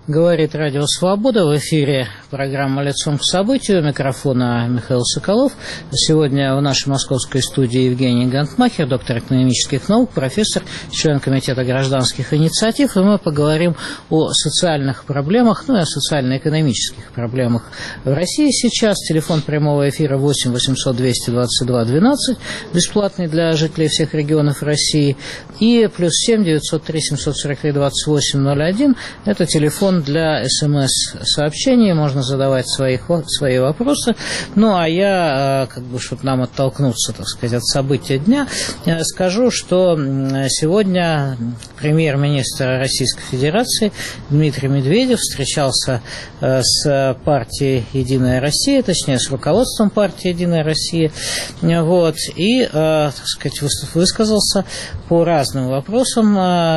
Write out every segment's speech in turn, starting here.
Говорит Радио Свобода. В эфире программа «Лицом к событию». У микрофона Михаил Соколов. Сегодня в нашей московской студии Евгений Гантмахер, доктор экономических наук, профессор, член Комитета гражданских инициатив. И мы поговорим о социальных проблемах, ну и о социально-экономических проблемах в России сейчас. Телефон прямого эфира 8 800 222 12, бесплатный для жителей всех регионов России. И +7 903 743 28 01. Это телефон для СМС-сообщений, можно задавать свои вопросы. Ну, а я, чтобы нам оттолкнуться, так сказать, от события дня, скажу, что сегодня премьер-министр Российской Федерации Дмитрий Медведев встречался с партией «Единая Россия», точнее, с руководством партии «Единая Россия», вот, и, так сказать, высказался по разным вопросам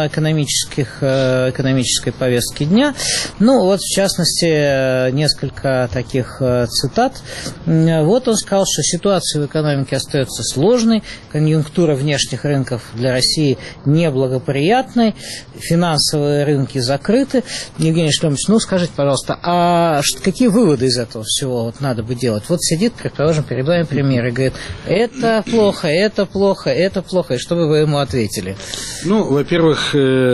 экономической повестки дня. Ну, вот, в частности, несколько таких цитат. Вот он сказал, что ситуация в экономике остается сложной, конъюнктура внешних рынков для России неблагоприятной, финансовые рынки закрыты. Евгений Шлемович, ну, скажите, пожалуйста, а какие выводы из этого всего вот надо бы делать? Вот сидит, предположим, перед вами премьер и говорит, это плохо, это плохо, это плохо, и что бы вы ему ответили? Ну, во-первых,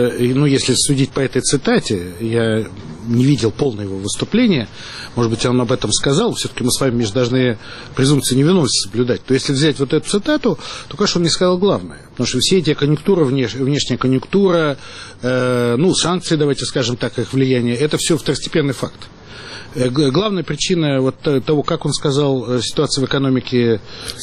если судить по этой цитате, я не видел полное его выступление, может быть, он об этом сказал, все-таки мы с вами должны презумпцию невиновности соблюдать, то если взять вот эту цитату, то, конечно, он не сказал главное, потому что все эти конъюнктуры, внешняя конъюнктура, санкции, давайте скажем так, их влияние, это все второстепенный факт. Главная причина вот того, как он сказал, ситуация в экономике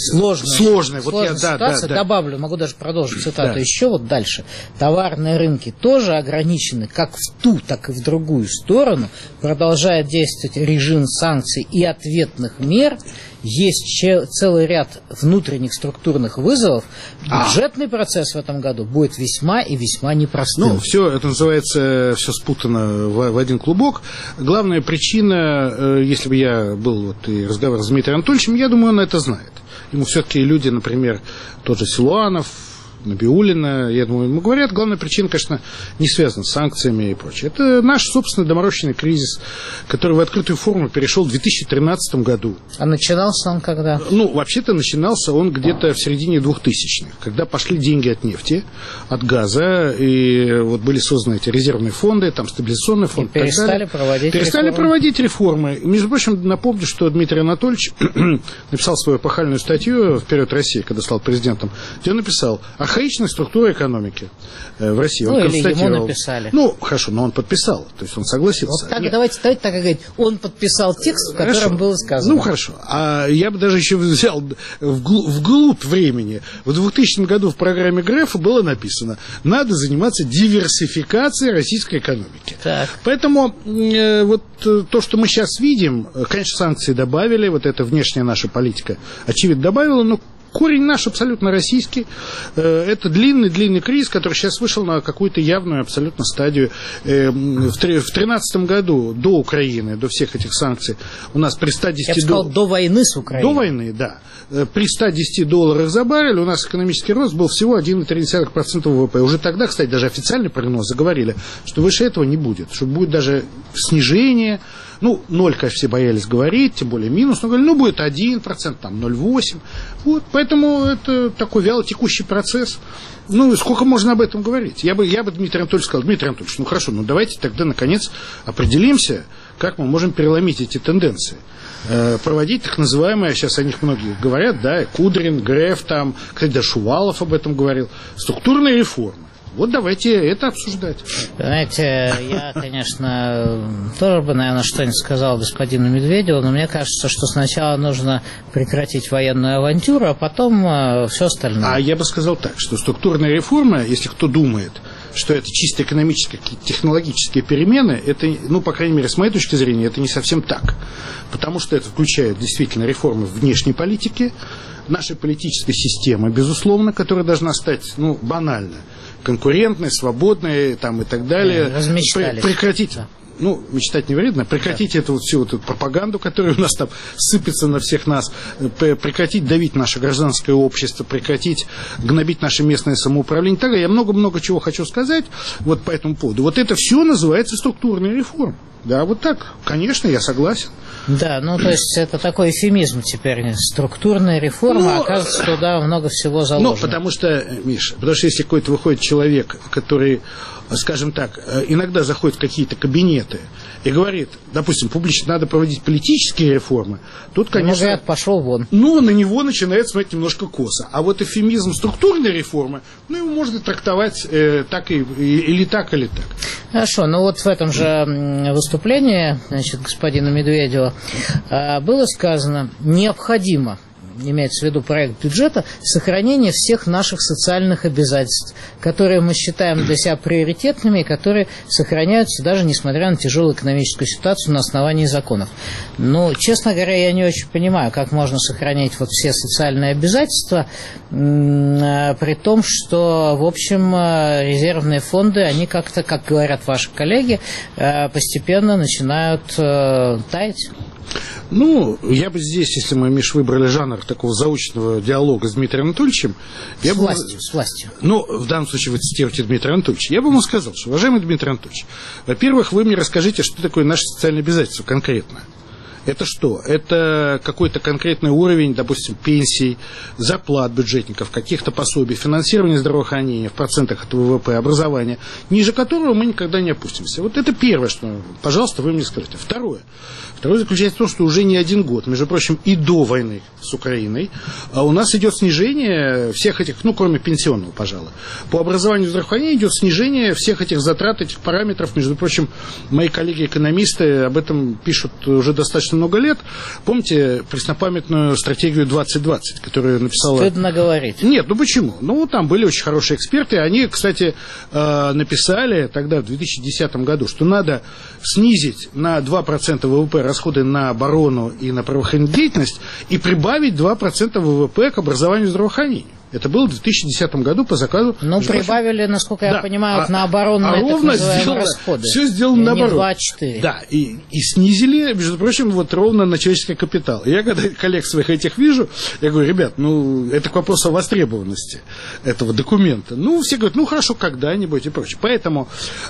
сложная. Вот ситуация, добавлю, могу даже продолжить цитату еще вот дальше. Товарные рынки тоже ограничены как в ту, так и в другую сторону. Продолжает действовать режим санкций и ответных мер. Есть целый ряд внутренних структурных вызовов. Бюджетный процесс в этом году будет весьма и весьма непростым. Ну, все это называется, все спутано в один клубок. Главная причина, если бы я был и разговаривал с Дмитрием Анатольевичем, я думаю, он это знает. Ему все-таки люди, например, тот же Силуанов, Набиуллина, я думаю, ему говорят, главная причина, конечно, не связана с санкциями и прочее. Это наш собственный доморощенный кризис, который в открытую форму перешел в 2013 году. А начинался он когда? Ну, вообще-то начинался он где-то в середине 2000-х, когда пошли деньги от нефти, от газа, и вот были созданы эти резервные фонды, там стабилизационный фонд. И перестали проводить реформы. И, между прочим, напомню, что Дмитрий Анатольевич написал свою эпохальную статью «Вперед Россия», когда стал президентом, где он написал архаичная структура экономики в России. Он или ему написали. Ну, хорошо, но он подписал, то есть он согласился. Вот так, давайте так и говорить. Он подписал текст, в котором было сказано. Ну, хорошо. А я бы даже еще взял вглубь времени. В 2000 году в программе Грефа было написано, надо заниматься диверсификацией российской экономики. Так. Поэтому вот то, что мы сейчас видим, конечно, санкции добавили, вот эта внешняя наша политика, очевидно, добавила, но корень наш абсолютно российский. Это длинный кризис, который сейчас вышел на какую-то явную абсолютно стадию. В 2013 году, до Украины, до всех этих санкций, у нас при 110 Я бы сказал, до войны с Украиной. До войны, да. При $110 за баррель у нас экономический рост был всего 1,3% ВВП. Уже тогда, кстати, даже официальные прогнозы говорили, что выше этого не будет, что будет даже снижение. Ну, 0, конечно, все боялись говорить, тем более минус, но говорили, будет 1%, там 0,8%. Вот, поэтому это такой вялотекущий процесс. Ну, сколько можно об этом говорить? Я бы Дмитрию Анатольевичу сказал, Дмитрий Анатольевич, ну хорошо, давайте тогда, наконец, определимся, как мы можем переломить эти тенденции. Проводить так называемые, сейчас о них многие говорят, да, Кудрин, Греф, там, кстати, даже Шувалов об этом говорил, структурные реформы. Вот давайте это обсуждать. Знаете, я, конечно, тоже бы, наверное, что-нибудь сказал господину Медведеву, но мне кажется, что сначала нужно прекратить военную авантюру, а потом все остальное. А я бы сказал так, что структурная реформа, если кто думает, что это чисто экономические, технологические перемены, это, ну, по крайней мере, с моей точки зрения, это не совсем так. Потому что это включает действительно реформы в внешней политике, нашей политической системы, безусловно, которая должна стать, ну, банально конкурентной, свободной, там, и так далее. Размечтались. Прекратить. ну, мечтать не вредно, прекратить эту вот всю вот эту пропаганду, которая у нас там сыпется на всех нас, прекратить давить наше гражданское общество, прекратить гнобить наше местное самоуправление. Так, я много-много чего хочу сказать вот по этому поводу. Вот это все называется структурная реформа. Да, вот так, конечно, я согласен. Да, ну, то есть, это такой эвфемизм теперь, структурная реформа, оказывается, туда много всего заложено. Ну, потому что, Миша, если какой-то выходит человек, который, скажем так, иногда заходит в какие-то кабинеты и говорит, допустим, публично надо проводить политические реформы, тут, конечно... говорят, пошел вон. Ну, на него начинает смотреть немножко косо. А вот эвфемизм структурной реформы, ну, его можно трактовать так или так, или так. Хорошо, ну вот в этом же выступлении, значит, господина Медведева было сказано, необходимо, имеется в виду проект бюджета, сохранение всех наших социальных обязательств, которые мы считаем для себя приоритетными и которые сохраняются даже несмотря на тяжелую экономическую ситуацию на основании законов. Но, честно говоря, я не очень понимаю, как можно сохранять вот все социальные обязательства, при том, что, в общем, резервные фонды, они как-то, как говорят ваши коллеги, постепенно начинают таять. Ну, я бы здесь, если мы, Миш, выбрали жанр такого заочного диалога с Дмитрием Анатольевичем... С властью. Ну, в данном случае вы цитируете Дмитрия Анатольевича. Я бы ему сказал, что, уважаемый Дмитрий Анатольевич, во-первых, вы мне расскажите, что такое наше социальное обязательство конкретно. Это что? Это какой-то конкретный уровень, допустим, пенсий, зарплат бюджетников, каких-то пособий, финансирования здравоохранения в процентах от ВВП, образования, ниже которого мы никогда не опустимся. Вот это первое, что, пожалуйста, вы мне скажите. Второе заключается в том, что уже не один год, между прочим, и до войны с Украиной, у нас идет снижение всех этих, ну, кроме пенсионного, пожалуй. По образованию и здравоохранению идет снижение всех этих затрат, этих параметров. Между прочим, мои коллеги-экономисты об этом пишут уже достаточно много лет. Помните преснопамятную стратегию 2020, которую написала... Стыдно говорить. Нет, ну почему? Ну, там были очень хорошие эксперты. Они, кстати, написали тогда, в 2010 году, что надо снизить на 2% ВВП расходы на оборону и на правоохранительную деятельность и прибавить 2% ВВП к образованию и здравоохранению. Это было в 2010 году по заказу... Ну, прибавили, насколько я понимаю, на оборонные так называемые расходы. Все сделано наоборот. Не 2,4. Да, и снизили, между прочим, вот ровно на человеческий капитал. Я когда коллег своих этих вижу, я говорю, ребят, ну, это к вопросу о востребованности этого документа. Ну, все говорят, ну, хорошо, когда-нибудь и прочее. Поэтому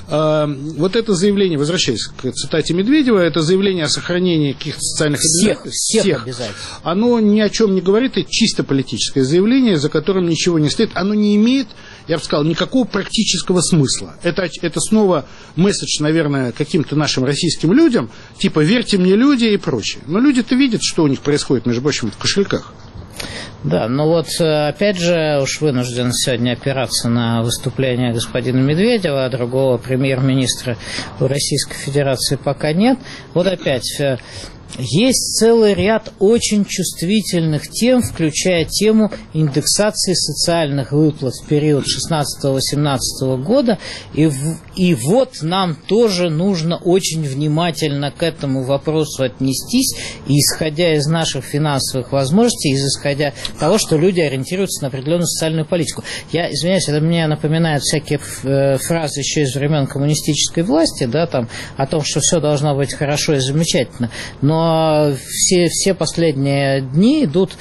вот это заявление, возвращаясь к цитате Медведева, это заявление о сохранении каких-то социальных обязательств. Всех обязательств. Оно ни о чем не говорит, это чисто политическое заявление, за которым ничего не стоит, оно не имеет, я бы сказал, никакого практического смысла. Это снова месседж, наверное, каким-то нашим российским людям, типа «верьте мне, люди» и прочее. Но люди-то видят, что у них происходит, между прочим, в кошельках. Да, ну вот, опять же, уж вынужден сегодня опираться на выступление господина Медведева, а другого премьер-министра в Российской Федерации пока нет. Вот опять... Есть целый ряд очень чувствительных тем, включая тему индексации социальных выплат в период 2016-2018 года. И вот нам тоже нужно очень внимательно к этому вопросу отнестись, и исходя из наших финансовых возможностей, исходя из того, что люди ориентируются на определенную социальную политику. Я извиняюсь, это мне напоминает всякие фразы еще из времен коммунистической власти, да, там, о том, что все должно быть хорошо и замечательно. Но все последние дни идут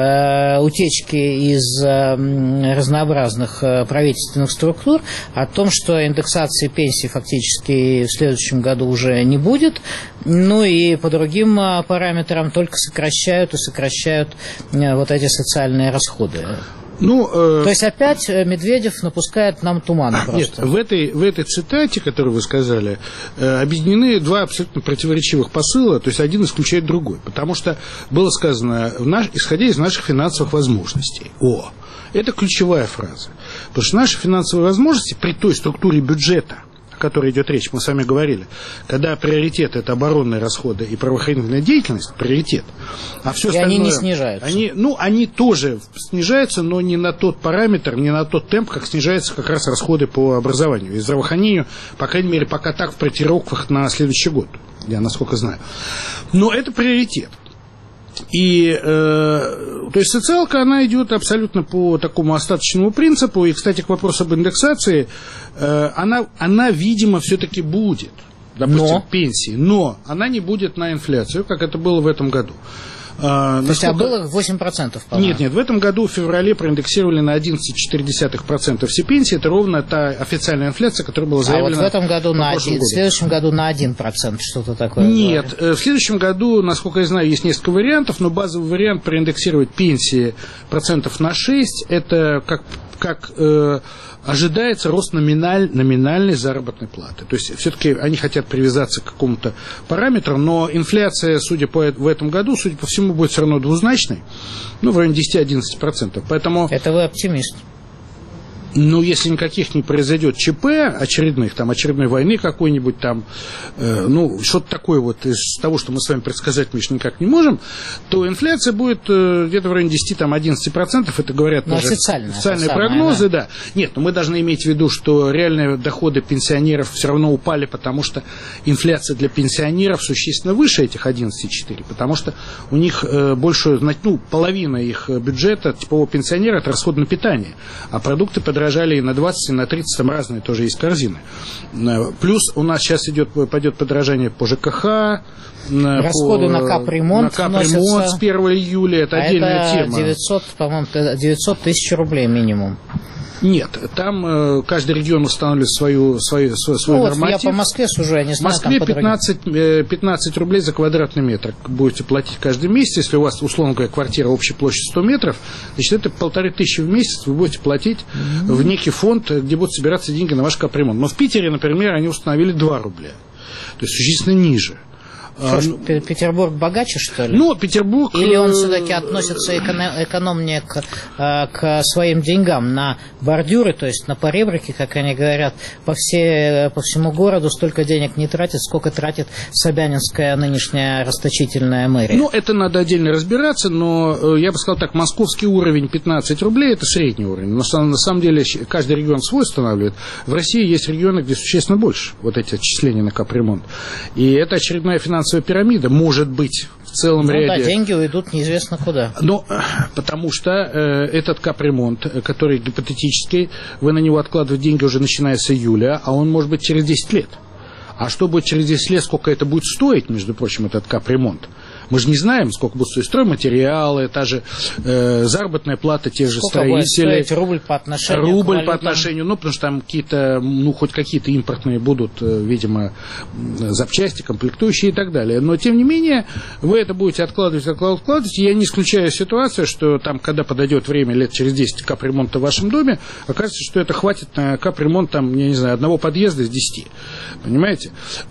утечки из разнообразных правительственных структур о том, что индексации пенсий фактически в следующем году уже не будет, ну и по другим параметрам только сокращают вот эти социальные расходы. Ну, то есть опять Медведев напускает нам тумана просто. Нет, в этой цитате, которую вы сказали, объединены два абсолютно противоречивых посыла, то есть один исключает другой. Потому что было сказано, исходя из наших финансовых возможностей. Это ключевая фраза. Потому что наши финансовые возможности при той структуре бюджета, о которой идет речь, мы с вами говорили, когда приоритет – это оборонные расходы и правоохранительная деятельность, приоритет, а все остальное… они не снижаются. Они тоже снижаются, но не на тот параметр, не на тот темп, как снижаются как раз расходы по образованию и здравоохранению, по крайней мере, пока так в проектировках на следующий год, я насколько знаю. Но это приоритет. И, то есть, социалка, она идет абсолютно по такому остаточному принципу. И, кстати, к вопросу об индексации, она видимо, все-таки будет. допустим, пенсии, но она не будет на инфляцию, как это было в этом году. То есть, было 8%, по-моему? Нет, в этом году в феврале проиндексировали на 11,4% все пенсии. Это ровно та официальная инфляция, которая была заявлена. А вот в этом году в следующем году на 1%, что-то такое? Нет, в следующем году, насколько я знаю, есть несколько вариантов, но базовый вариант проиндексировать пенсии процентов на 6%, это как ожидается рост номинальной заработной платы. То есть, все-таки они хотят привязаться к какому-то параметру, но инфляция, в этом году, судя по всему, будет все равно двузначной, в районе 10-11%. Поэтому... Это вы оптимист. Если никаких не произойдет ЧП очередных, очередной войны какой-нибудь что-то такое из того, что мы с вами предсказать, Миш, никак не можем, то инфляция будет где-то в районе 10-11%, это говорят даже официальные прогнозы, да. Нет, но мы должны иметь в виду, что реальные доходы пенсионеров все равно упали, потому что инфляция для пенсионеров существенно выше этих 11,4%, потому что у них половина их бюджета типового пенсионера – это расход на питание, а продукты подорожали и на 20, и на 30, там разные тоже есть корзины. Плюс у нас сейчас пойдет подорожание по ЖКХ, расходы на капремонт с 1 июля, это отдельная тема. 900 тысяч рублей минимум. Нет, там каждый регион устанавливает свой норматив. Я по Москве сужу, я не знаю. В Москве 15 рублей за квадратный метр будете платить каждый месяц. Если у вас, условно говоря, квартира общей площадью 100 метров, значит, это 1500 в месяц вы будете платить в некий фонд, где будут собираться деньги на ваш капремонт. Но в Питере, например, они установили 2 рубля. То есть существенно ниже. Петербург богаче, что ли? Петербург... Или он все-таки относится экономнее к своим деньгам на бордюры, то есть на поребрики, как они говорят, по всему городу столько денег не тратит, сколько тратит собянинская нынешняя расточительная мэрия. Это надо отдельно разбираться, но я бы сказал так, московский уровень 15 рублей – это средний уровень. Но на самом деле каждый регион свой устанавливает. В России есть регионы, где существенно больше эти отчисления на капремонт. И это очередная финансовая пирамида, может быть, в целом ряде... деньги уйдут неизвестно куда. Потому что этот капремонт, который гипотетически, вы на него откладываете деньги уже начиная с июля, а он может быть через 10 лет. А что будет через 10 лет, сколько это будет стоить, между прочим, этот капремонт? Мы же не знаем, сколько будут стоить стройматериалы, та же заработная плата тех же строителей. Сколько будет стоить рубль по отношению потому что там какие-то, хоть какие-то импортные будут, видимо, запчасти, комплектующие и так далее. Но, тем не менее, вы это будете откладывать. Я не исключаю ситуацию, что там, когда подойдет время, лет через 10 капремонта в вашем доме, окажется, что это хватит на капремонт, одного подъезда из 10. Понимаете?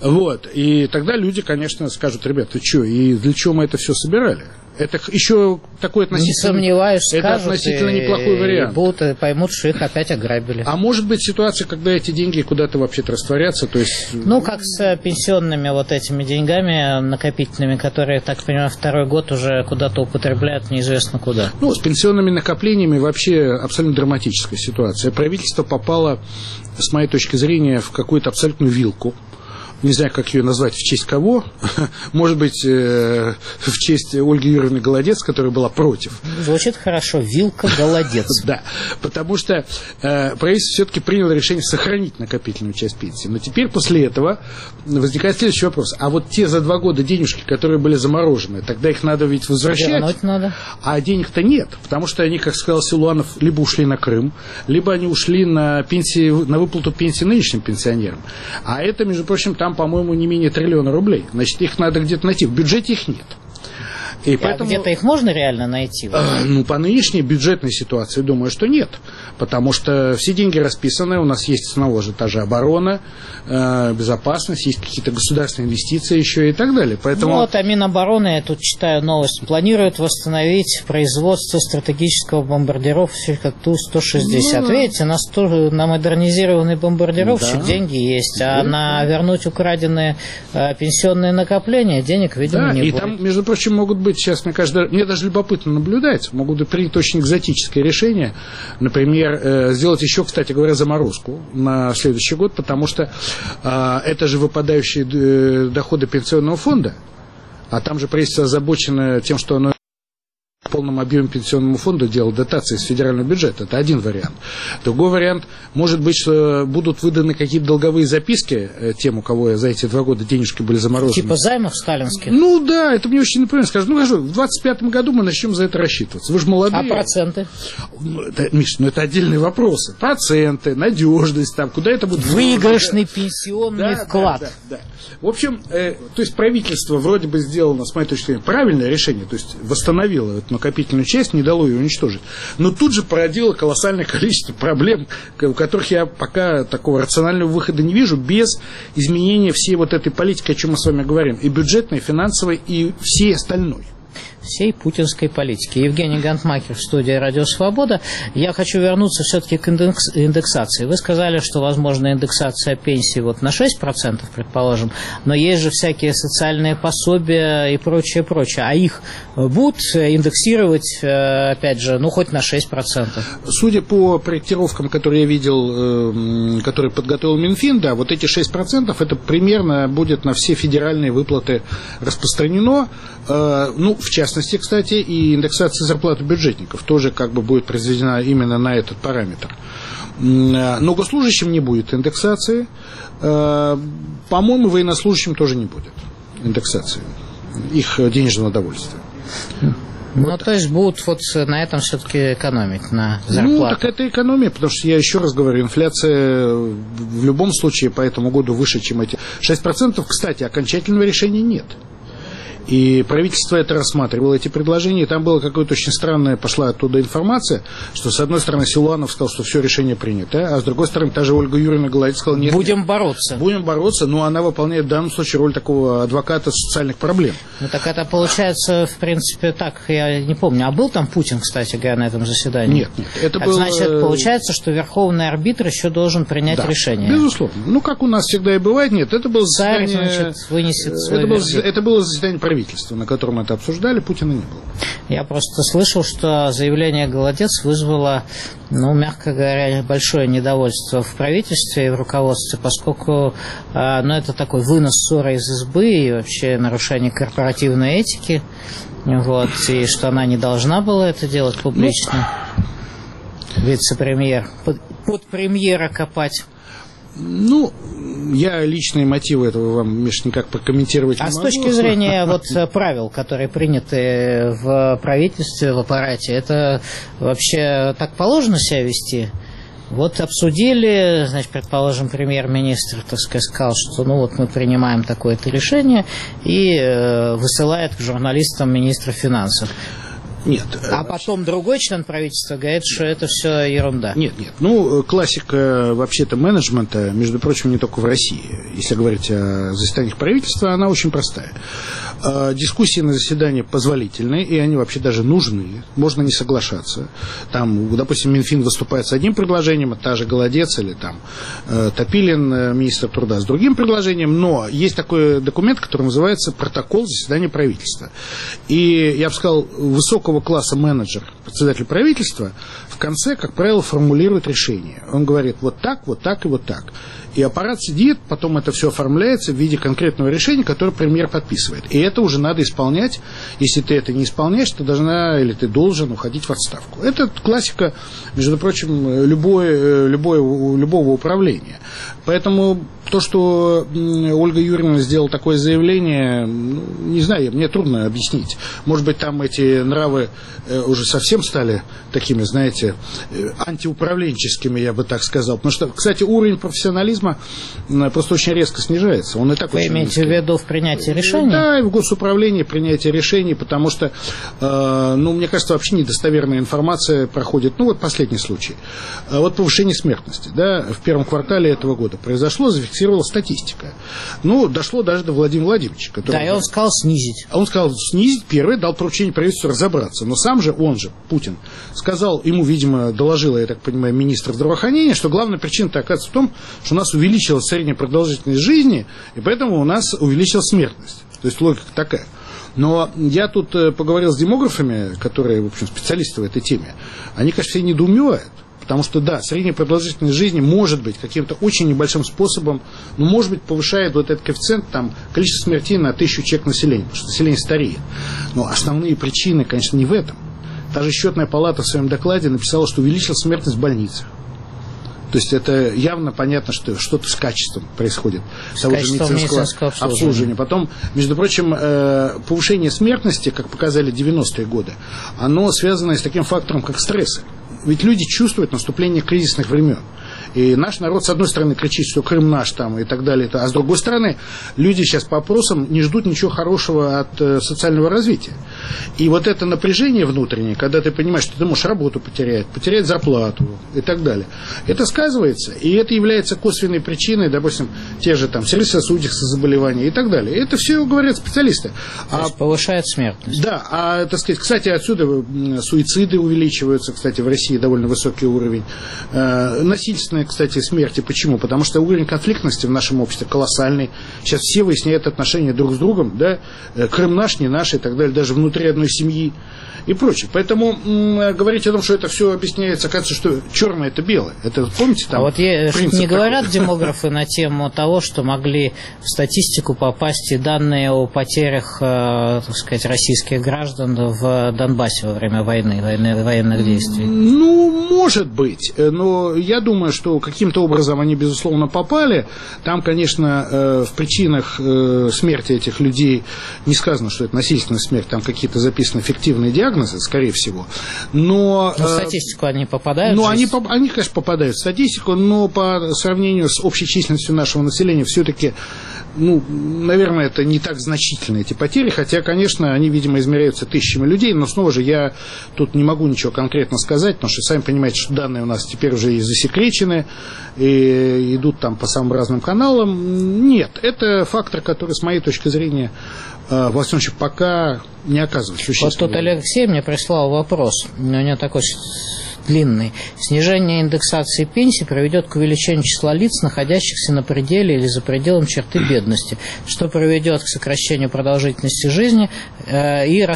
И тогда люди, конечно, скажут: ребят, вы что, и для чего мы это все собирали? Это еще такой относительно... Не сомневаюсь, скажут, это относительно неплохой вариант. Поймут, что их опять ограбили. А может быть ситуация, когда эти деньги куда-то вообще-то растворятся, то есть... как с пенсионными этими деньгами накопительными, которые, так понимаю, второй год уже куда-то употребляют неизвестно куда. С пенсионными накоплениями вообще абсолютно драматическая ситуация. Правительство попало, с моей точки зрения, в какую-то абсолютную вилку. Не знаю, как ее назвать, в честь кого. Может быть, в честь Ольги Юрьевны Голодец, которая была против. Звучит хорошо. Вилка Голодец. Да, потому что правительство все-таки приняло решение сохранить накопительную часть пенсии. Но теперь после этого возникает следующий вопрос. А те за 2 года денежки, которые были заморожены, тогда их надо ведь возвращать. Вернуть надо. А денег-то нет, потому что они, как сказал Силуанов, либо ушли на Крым, либо они ушли на выплату пенсии нынешним пенсионерам. А это, между прочим, там, по-моему, не менее 1 триллиона рублей. Значит, их надо где-то найти. В бюджете их нет. И поэтому, где-то их можно реально найти? По нынешней бюджетной ситуации, думаю, что нет. Потому что все деньги расписаны. У нас есть снова же та же оборона, безопасность, есть какие-то государственные инвестиции еще и так далее. Поэтому... А Минобороны, я тут читаю новость, планирует восстановить производство стратегического бомбардировщика Ту-160. Видите, на модернизированный бомбардировщик деньги есть, а на вернуть украденные пенсионные накопления денег, видимо, не будет. И там, между прочим, могут быть сейчас, мне даже любопытно наблюдать, могут быть приняты очень экзотические решения. Например, сделать еще, кстати говоря, заморозку на следующий год, потому что это же выпадающие доходы пенсионного фонда, а там же правительство озабочено тем, что оно полном объеме пенсионному фонду делать дотации из федерального бюджета. Это один вариант. Другой вариант, может быть, что будут выданы какие-то долговые записки тем, у кого за эти 2 года денежки были заморожены. Типа займов сталинских? Ну да, это мне очень напоминает. Скажу, ну хорошо, в 25 году мы начнем за это рассчитываться. Вы же молодые. А проценты? Миш, это отдельные вопросы. Проценты, надежность, там, куда это будет... Выигрышный пенсионный вклад. Да. В общем, то есть правительство вроде бы сделало, с моей точки зрения, правильное решение, то есть восстановило эту накопительную часть, не дало ее уничтожить. Но тут же породило колоссальное количество проблем, у которых я пока такого рационального выхода не вижу, без изменения всей вот этой политики, о чем мы с вами говорим, и бюджетной, и финансовой, и всей остальной. Всей путинской политики. Евгений Гантмахер в студии «Радио Свобода». Я хочу вернуться все-таки к индексации. Вы сказали, что возможна индексация пенсии вот на 6%, предположим, но есть же всякие социальные пособия и прочее. А их будут индексировать, опять же, ну, хоть на 6%? Судя по проектировкам, которые я видел, которые подготовил Минфин, да, вот эти 6% это примерно будет на все федеральные выплаты распространено. Ну, в частности, кстати, и индексация зарплаты бюджетников тоже как бы будет произведена именно на этот параметр. Но госслужащим не будет индексации. По-моему, военнослужащим тоже не будет индексации их денежного удовольствия. Ну, вот. То есть будут вот на этом все-таки экономить, на зарплату. Ну, так это экономия, потому что, я еще раз говорю, инфляция в любом случае по этому году выше, чем эти 6%. Кстати, окончательного решения нет. И правительство это рассматривало, эти предложения, и там была какая-то очень странная, пошла оттуда информация, что с одной стороны Силуанов сказал, что все решение принято, а с другой стороны та же Ольга Юрьевна Голодец сказала, нет. Будем бороться, но она выполняет в данном случае роль такого адвоката социальных проблем. Ну так это получается, в принципе, так, я не помню, а был там Путин, кстати говоря, на этом заседании? Нет, это так, было... Значит, получается, что верховный арбитр еще должен принять решение? Безусловно. Ну, как у нас всегда и бывает, нет, это было заседание... Царь, значит, вынесет свой вердикт. Это было заседание правительства, на котором это обсуждали, Путина не было. Я просто слышал, что заявление Голодец вызвало, ну, мягко говоря, большое недовольство в правительстве и в руководстве, поскольку, ну, это такой вынос ссоры из избы и вообще нарушение корпоративной этики, вот, и что она не должна была это делать публично. Вице-премьер, под премьера копать. Ну, я личные мотивы этого вам, Миш, никак прокомментировать не могу. А с точки зрения вот правил, которые приняты в правительстве, в аппарате, это вообще так положено себя вести? Вот обсудили, значит, предположим, премьер-министр, так сказать, сказал, что ну вот мы принимаем такое-то решение и высылает к журналистам министра финансов. Нет. А потом другой член правительства говорит, что это все ерунда. Нет. Ну, классика вообще-то менеджмента, между прочим, не только в России. Если говорить о заседаниях правительства, она очень простая. Дискуссии на заседании позволительны, и они вообще даже нужны. Можно не соглашаться. Там, допустим, Минфин выступает с одним предложением, а та же Голодец или там Топилин, министр труда, с другим предложением. Но есть такой документ, который называется «Протокол заседания правительства». И, я бы сказал, высокого класса менеджер, председатель правительства, в конце, как правило, формулирует решение. Он говорит вот так и вот так. И аппарат сидит, потом это все оформляется в виде конкретного решения, которое премьер подписывает. И это уже надо исполнять. Если ты это не исполняешь, ты должна или ты должен уходить в отставку. Это классика, между прочим, любого управления. Поэтому то, что Ольга Юрьевна сделала такое заявление, не знаю, мне трудно объяснить. Может быть, там эти нравы уже совсем стали такими, знаете, антиуправленческими, я бы так сказал. Потому что, кстати, уровень профессионализма просто очень резко снижается. Он и так Вы имеете в виду в принятии решений? Да, и в госуправлении принятие решений, потому что, мне кажется, вообще недостоверная информация проходит. Ну, вот последний случай. Вот повышение смертности, да, в первом квартале этого года произошло, зафиксировала статистика. Ну, дошло даже до Владимира Владимировича. Да, и он сказал снизить. Он сказал снизить, первый, дал поручение правительству разобраться. Но сам же, он же, Путин, сказал, ему, видимо, доложила, я так понимаю, министр здравоохранения, что главная причина-то оказывается в том, что у нас увеличилась средняя продолжительность жизни, и поэтому у нас увеличилась смертность. То есть логика такая. Но я тут поговорил с демографами, которые, в общем, специалисты в этой теме. Они, конечно, все недоумевают. Потому что, да, средняя продолжительность жизни может быть каким-то очень небольшим способом, но, может быть, повышает вот этот коэффициент, там, количество смертей на 1000 человек населения, потому что население стареет. Но основные причины, конечно, не в этом. Даже счетная палата в своем докладе написала, что увеличилась смертность в больницах. То есть это явно понятно, что что-то с качеством происходит того же медицинского обслуживания. Потом, между прочим, повышение смертности, как показали 90-е годы, оно связано с таким фактором, как стресс. Ведь люди чувствуют наступление кризисных времен. И наш народ, с одной стороны, кричит, что Крым наш там и так далее, а с другой стороны, люди сейчас по опросам не ждут ничего хорошего от социального развития. И вот это напряжение внутреннее, когда ты понимаешь, что ты можешь работу потерять зарплату и так далее, это сказывается, и это является косвенной причиной, допустим, те же там сердечно-сосудистые заболевания и так далее. Это все говорят специалисты. То есть повышает смертность. Да, так сказать, кстати, отсюда суициды увеличиваются, кстати, в России довольно высокий уровень. Насильственные, кстати, смерти. Почему? Потому что уровень конфликтности в нашем обществе колоссальный. Сейчас все выясняют отношения друг с другом, да, Крым наш, не наш и так далее, даже внутри одной семьи и прочее. Поэтому говорить о том, что это все объясняется, оказывается, что черное это белое. Это, помните, там не говорят демографы на тему того, что могли в статистику попасть и данные о потерях, так сказать, российских граждан в Донбассе во время войны, военных действий? Ну, может быть. Но я думаю, что каким-то образом они, безусловно, попали. Там, конечно, в причинах смерти этих людей не сказано, что это насильственная смерть, там какие-то записаны фиктивные диагнозы, скорее всего. Но в статистику они попадают? Ну, они, конечно, попадают в статистику, но по сравнению с общей численностью нашего населения все-таки, ну, наверное, это не так значительно, эти потери, хотя, конечно, они, видимо, измеряются тысячами людей, но снова же я тут не могу ничего конкретно сказать, потому что, сами понимаете, что данные у нас теперь уже и засекречены, и идут там по самым разным каналам. Нет, это фактор, который, с моей точки зрения, во всяком случае, пока не оказывает существенного. Вот тут Алексей мне прислал вопрос, у него такой длинный. Снижение индексации пенсий приведет к увеличению числа лиц, находящихся на пределе или за пределом черты бедности, что приведет к сокращению продолжительности жизни и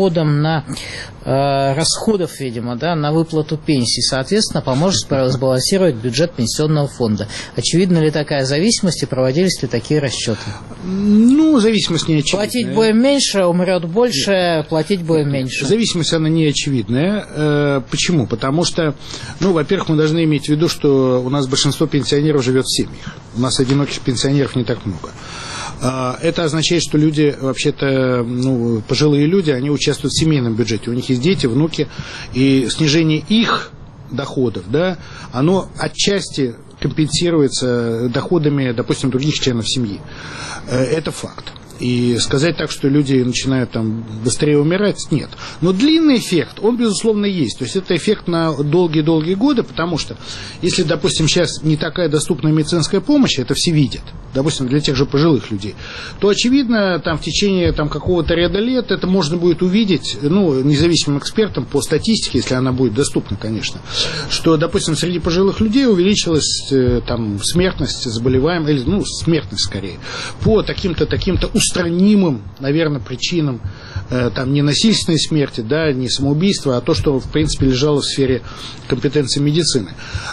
расходов, видимо, да, на выплату пенсий. Соответственно, поможет сбалансировать бюджет пенсионного фонда. Очевидна ли такая зависимость и проводились ли такие расчеты? Ну, зависимость не очевидная. Платить будем меньше, умрет больше, платить будем меньше. Зависимость, она не очевидная. Почему? Потому что, ну, во-первых, мы должны иметь в виду, что у нас большинство пенсионеров живет в семьях. У нас одиноких пенсионеров не так много. Это означает, что люди, вообще-то, ну, пожилые люди, они участвуют в семейном бюджете. У них есть дети, внуки, и снижение их доходов, да, оно отчасти компенсируется доходами, допустим, других членов семьи. Это факт. И сказать так, что люди начинают там быстрее умирать, нет. Но длинный эффект, он, безусловно, есть. То есть это эффект на долгие-долгие годы, потому что если, допустим, сейчас не такая доступная медицинская помощь, это все видят, допустим, для тех же пожилых людей, то, очевидно, там в течение там какого-то ряда лет это можно будет увидеть, ну, независимым экспертам по статистике, если она будет доступна, конечно, что, допустим, среди пожилых людей увеличилась там смертность, заболеваемость, или, ну, смертность скорее, по таким-то устранимым, наверное, причинам, там, не насильственной смерти, да, не самоубийства, а то, что, в принципе, лежало в сфере компетенции медицины.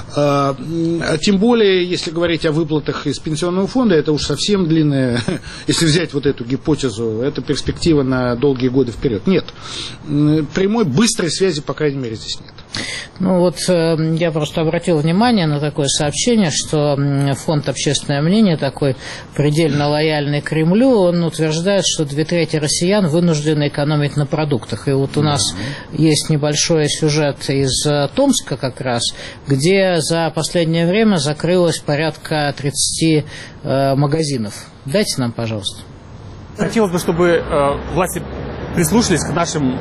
Тем более, если говорить о выплатах из пенсионного фонда, это уж совсем длинная, если взять вот эту гипотезу, это перспектива на долгие годы вперед. Нет, прямой, быстрой связи, по крайней мере, здесь нет. Ну вот я просто обратил внимание на такое сообщение, что фонд «Общественное мнение», такой предельно лояльный Кремлю, он утверждает, что 2/3 россиян вынуждены экономить на продуктах. И вот у нас есть небольшой сюжет из Томска как раз, где за последнее время закрылось порядка 30 магазинов. Дайте нам, пожалуйста. Хотелось бы, чтобы власти прислушались к нашим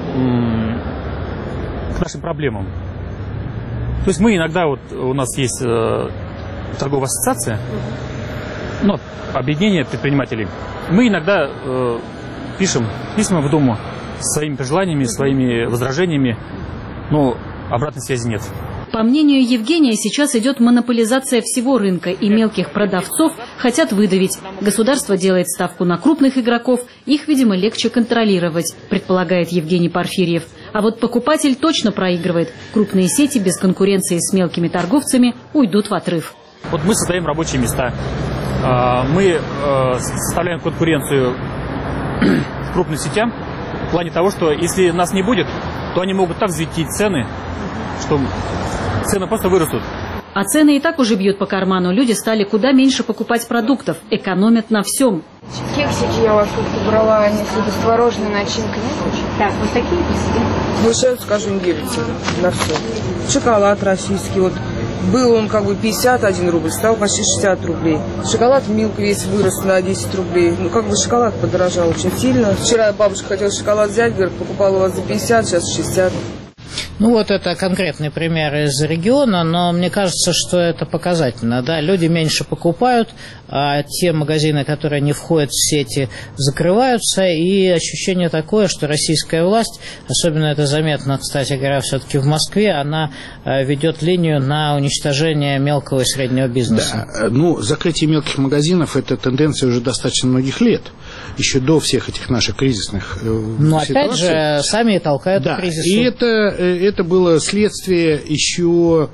проблемам. То есть мы иногда, вот у нас есть торговая ассоциация, ну, объединение предпринимателей, мы иногда пишем письма в Думу с своими пожеланиями, своими возражениями, но обратной связи нет. По мнению Евгения, сейчас идет монополизация всего рынка, и мелких продавцов хотят выдавить. Государство делает ставку на крупных игроков, их, видимо, легче контролировать, предполагает Евгений Порфирьев. А вот покупатель точно проигрывает. Крупные сети без конкуренции с мелкими торговцами уйдут в отрыв. Вот мы создаем рабочие места, мы составляем конкуренцию крупным сетям в плане того, что если нас не будет, то они могут так взвинтить цены, что цены просто вырастут. А цены и так уже бьют по карману. Люди стали куда меньше покупать продуктов, экономят на всем. Кексики я у вас тут брала, несколько с творожной начинкой. Так, вот такие писки. Выше, скажем, делите на все. Шоколад российский, вот был он как бы 51 рубль, стал почти 60 рублей. Шоколад Милк весь вырос на 10 рублей. Ну, как бы шоколад подорожал очень сильно. Вчера бабушка хотела шоколад взять, говорит, покупала у вас за 50, сейчас 60. Ну вот это конкретный пример из региона, но мне кажется, что это показательно. Да? Люди меньше покупают, а те магазины, которые не входят в сети, закрываются. И ощущение такое, что российская власть, особенно это заметно, кстати говоря, все-таки в Москве, она ведет линию на уничтожение мелкого и среднего бизнеса. Да, ну, закрытие мелких магазинов – это тенденция уже достаточно многих лет, еще до всех этих наших кризисных но ситуаций. Опять же, сами толкают к кризису. И это было следствие еще,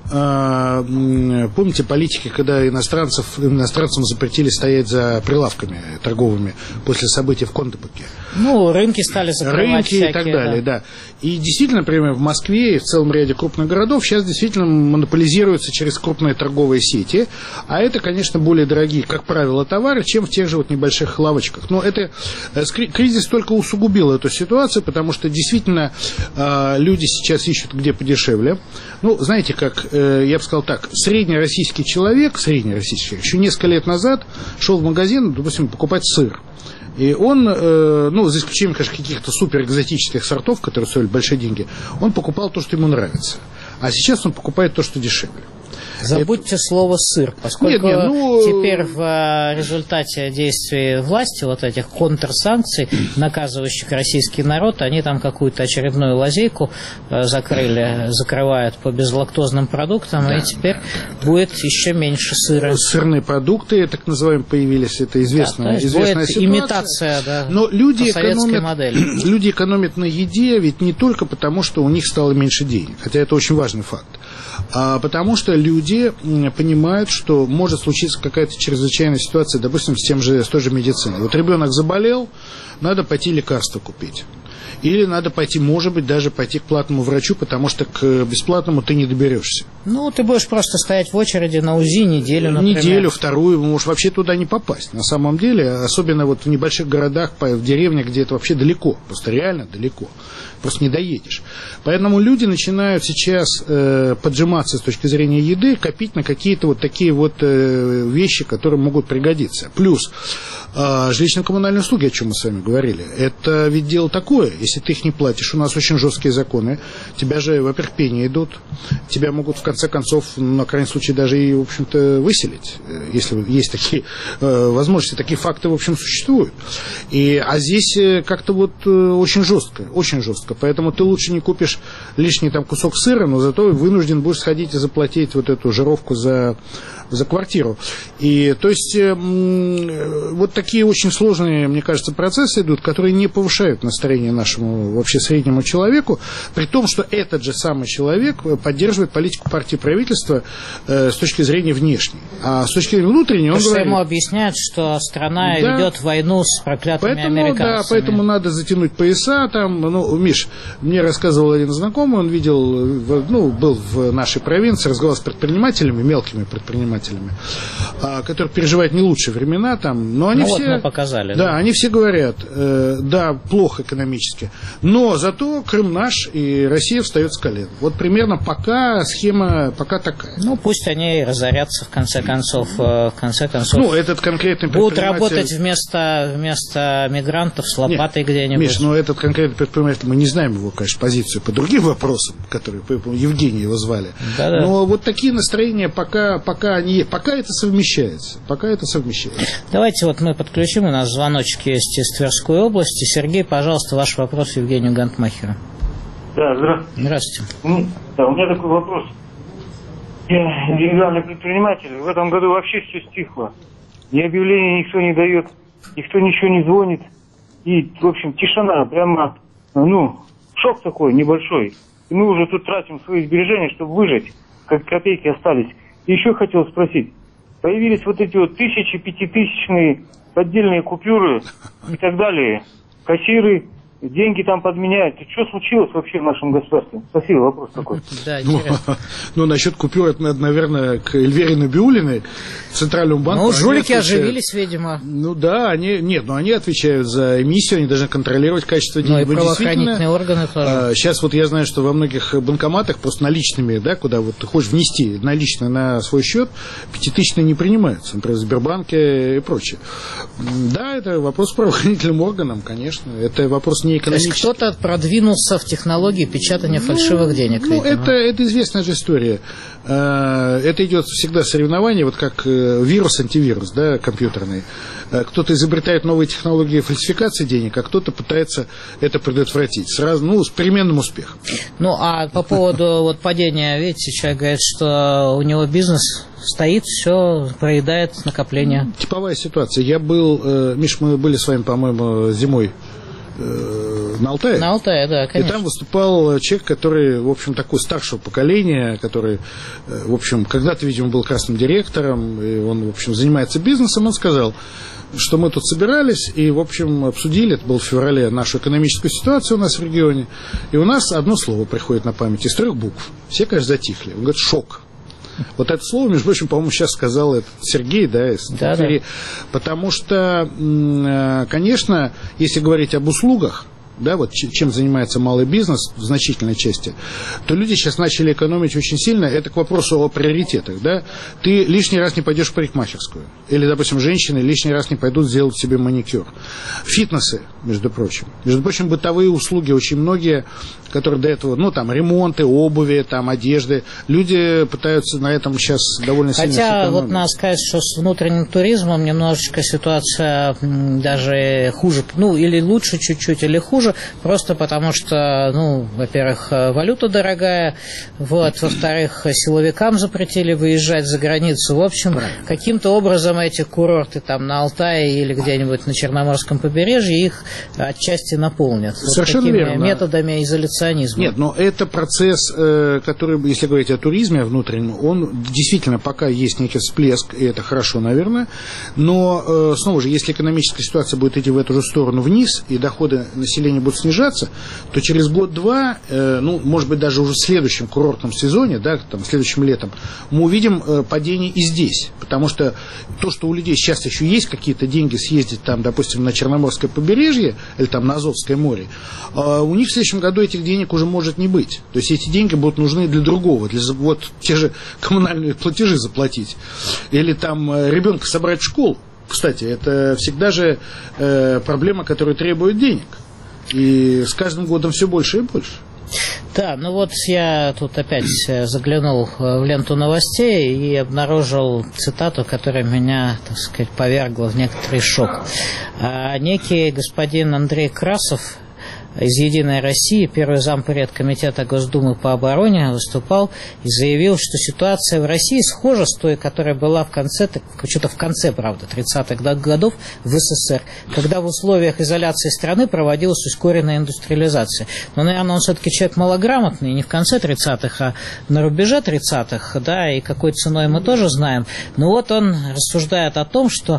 помните, политики, когда иностранцам запретили стоять за прилавками торговыми после событий в Кондопаке. Ну, рынки стали закрывать рынки всякие, и так далее, да. И действительно, например, в Москве и в целом ряде крупных городов сейчас действительно монополизируются через крупные торговые сети, а это, конечно, более дорогие, как правило, товары, чем в тех же вот небольших лавочках. Но это кризис только усугубил эту ситуацию, потому что действительно люди сейчас ищут где подешевле. Ну, знаете, как, я бы сказал так, среднероссийский человек, еще несколько лет назад шел в магазин, допустим, покупать сыр. И он, ну, за исключением, конечно, каких-то суперэкзотических сортов, которые стоят большие деньги, он покупал то, что ему нравится. А сейчас он покупает то, что дешевле. Забудьте слово «сыр», поскольку теперь в результате действий власти, вот этих контрсанкций, наказывающих российский народ, они там какую-то очередную лазейку закрывают по безлактозным продуктам, и теперь будет еще меньше сыра. Сырные продукты, так называемые, появились, это известная ситуация. Имитация, да, но люди экономят, экономят на еде ведь не только потому, что у них стало меньше денег, хотя это очень важный факт, а потому что люди понимают, что может случиться какая-то чрезвычайная ситуация, допустим, с той же медициной. Вот ребенок заболел, надо пойти лекарства купить. Или надо пойти, может быть, даже пойти к платному врачу, потому что к бесплатному ты не доберешься. Ну, ты будешь просто стоять в очереди на УЗИ неделю, например. Неделю, вторую, можешь вообще туда не попасть. На самом деле, особенно вот в небольших городах, в деревнях, где это вообще далеко, просто реально далеко. Просто не доедешь. Поэтому люди начинают сейчас поджиматься с точки зрения еды, копить на какие-то вот такие вот вещи, которые могут пригодиться. Плюс жилищно-коммунальные услуги, о чем мы с вами говорили, это ведь дело такое, если ты их не платишь, у нас очень жесткие законы, тебя же, во-первых, пени идут, тебя могут в конце концов, на крайний случай, даже и, в общем-то, выселить, если есть такие возможности, такие факты, в общем, существуют. А здесь как-то вот очень жестко, поэтому ты лучше не купишь лишний там кусок сыра, но зато вынужден будешь сходить и заплатить вот эту жировку за квартиру. И то есть вот такие очень сложные, мне кажется, процессы идут, которые не повышают настроение нашему вообще среднему человеку, при том, что этот же самый человек поддерживает политику партии правительства с точки зрения внешней. А с точки зрения внутренней он говорит... ему объясняют, что страна ведет войну с проклятыми американцами. Да, поэтому надо затянуть пояса там. Ну, Миш, мне рассказывал один знакомый, он видел, был в нашей провинции, разговаривал с предпринимателями, мелкими предпринимателями, которые переживают не лучшие времена там, но они все... мы показали. Да, они все говорят, да, плохо экономически, но зато Крым наш, и Россия встает с колен. Вот примерно пока схема такая. Ну, пусть они и разорятся в конце концов. Ну, этот конкретный предприниматель... Будут работать вместо мигрантов с лопатой где-нибудь. Миш, этот конкретный предприниматель, мы не знаем его, конечно, позицию по другим вопросам, которые, Евгений его звали. Да-да. Но вот такие настроения пока это совмещается. Давайте вот мы подключим, у нас звоночек есть из Тверской области. Сергей, пожалуйста, ваш вопрос Евгению Гантмахеру. Да, здравствуйте. Здравствуйте. У меня такой вопрос. Я индивидуальный предприниматель. В этом году вообще все стихло. Ни объявлений никто не дает, никто ничего не звонит. И, в общем, тишина. Прямо, шок такой небольшой. И мы уже тут тратим свои сбережения, чтобы выжить. Как копейки остались. И еще хотел спросить. Появились вот эти вот 1000-, 5000-тысячные поддельные купюры и так далее. Кассиры деньги там подменяют. И что случилось вообще в нашем государстве? Спасибо, вопрос такой. Да, ну, насчет купюр, это надо, наверное, к Эльвире Набиуллиной, Центральному банку. Ну, жулики оживились, видимо. Ну да, они отвечают за эмиссию, они должны контролировать качество денег. Ну и правоохранительные органы тоже. Сейчас вот я знаю, что во многих банкоматах просто наличными, да, куда вот ты хочешь внести наличные на свой счет, 5000 не принимаются, например, в Сбербанке и прочее. Да, это вопрос правоохранительным органам, конечно. Это вопрос не экономический. То есть кто-то продвинулся в технологии печатания фальшивых денег. Ну, это известная же история. Это идет всегда соревнование, вот как вирус, антивирус, да, компьютерный. Кто-то изобретает новые технологии фальсификации денег, а кто-то пытается это предотвратить. Сразу, с переменным успехом. Ну, а по поводу вот падения, видите, человек говорит, что у него бизнес стоит, все проедает накопление. Типовая ситуация. Я был, Миш, мы были с вами, по-моему, зимой на Алтае. На Алтае, да, конечно. И там выступал человек, который, в общем, такой старшего поколения, который, в общем, когда-то, видимо, был красным директором, и он, в общем, занимается бизнесом. Он сказал, что мы тут собирались и, в общем, обсудили, это было в феврале, нашу экономическую ситуацию у нас в регионе, и у нас одно слово приходит на память из 3 букв. Все, конечно, затихли. Он говорит, шок. Вот это слово, между прочим, по-моему, сейчас сказал этот Сергей, да, из Твери. Да. Потому что, конечно, если говорить об услугах, да, вот чем занимается малый бизнес в значительной части, то люди сейчас начали экономить очень сильно. Это к вопросу о приоритетах, да. Ты лишний раз не пойдешь в парикмахерскую. Или, допустим, женщины лишний раз не пойдут сделать себе маникюр. Фитнесы, между прочим. Между прочим, бытовые услуги очень многие, которые до этого, там, ремонты, обуви, там, одежды. Люди пытаются на этом сейчас довольно сильно сэкономить. Хотя, вот надо сказать, что с внутренним туризмом немножечко ситуация даже хуже, или лучше чуть-чуть, или хуже, просто потому что, во-первых, валюта дорогая, во-вторых, силовикам запретили выезжать за границу. В общем, каким-то образом эти курорты там на Алтае или где-нибудь на Черноморском побережье их отчасти наполнят. Совершенно верно. Методами изоляционизма. Нет, но это процесс, который, если говорить о туризме внутреннем, он действительно пока есть некий всплеск, и это хорошо, наверное, но, снова же, если экономическая ситуация будет идти в эту же сторону вниз, и доходы населения будут снижаться, то через год-два, может быть, даже уже в следующем курортном сезоне, да, там, следующим летом, мы увидим падение и здесь. Потому что то, что у людей сейчас еще есть какие-то деньги съездить там, допустим, на Черноморское побережье или там на Азовское море, у них в следующем году этих денег уже может не быть. То есть эти деньги будут нужны для другого, для те же коммунальные платежи заплатить. Или там ребенка собрать в школу. Кстати, это всегда же проблема, которая требует денег. И с каждым годом все больше и больше. Да, я тут опять заглянул в ленту новостей и обнаружил цитату, которая меня, так сказать, повергла в некоторый шок. Некий господин Андрей Красов из «Единой России», первый зампред комитета Госдумы по обороне, выступал и заявил, что ситуация в России схожа с той, которая была в конце, правда, 30-х годов в СССР, когда в условиях изоляции страны проводилась ускоренная индустриализация. Но, наверное, он все-таки человек малограмотный, не в конце 30-х, а на рубеже 30-х, да, и какой ценой мы тоже знаем. Но он рассуждает о том, что,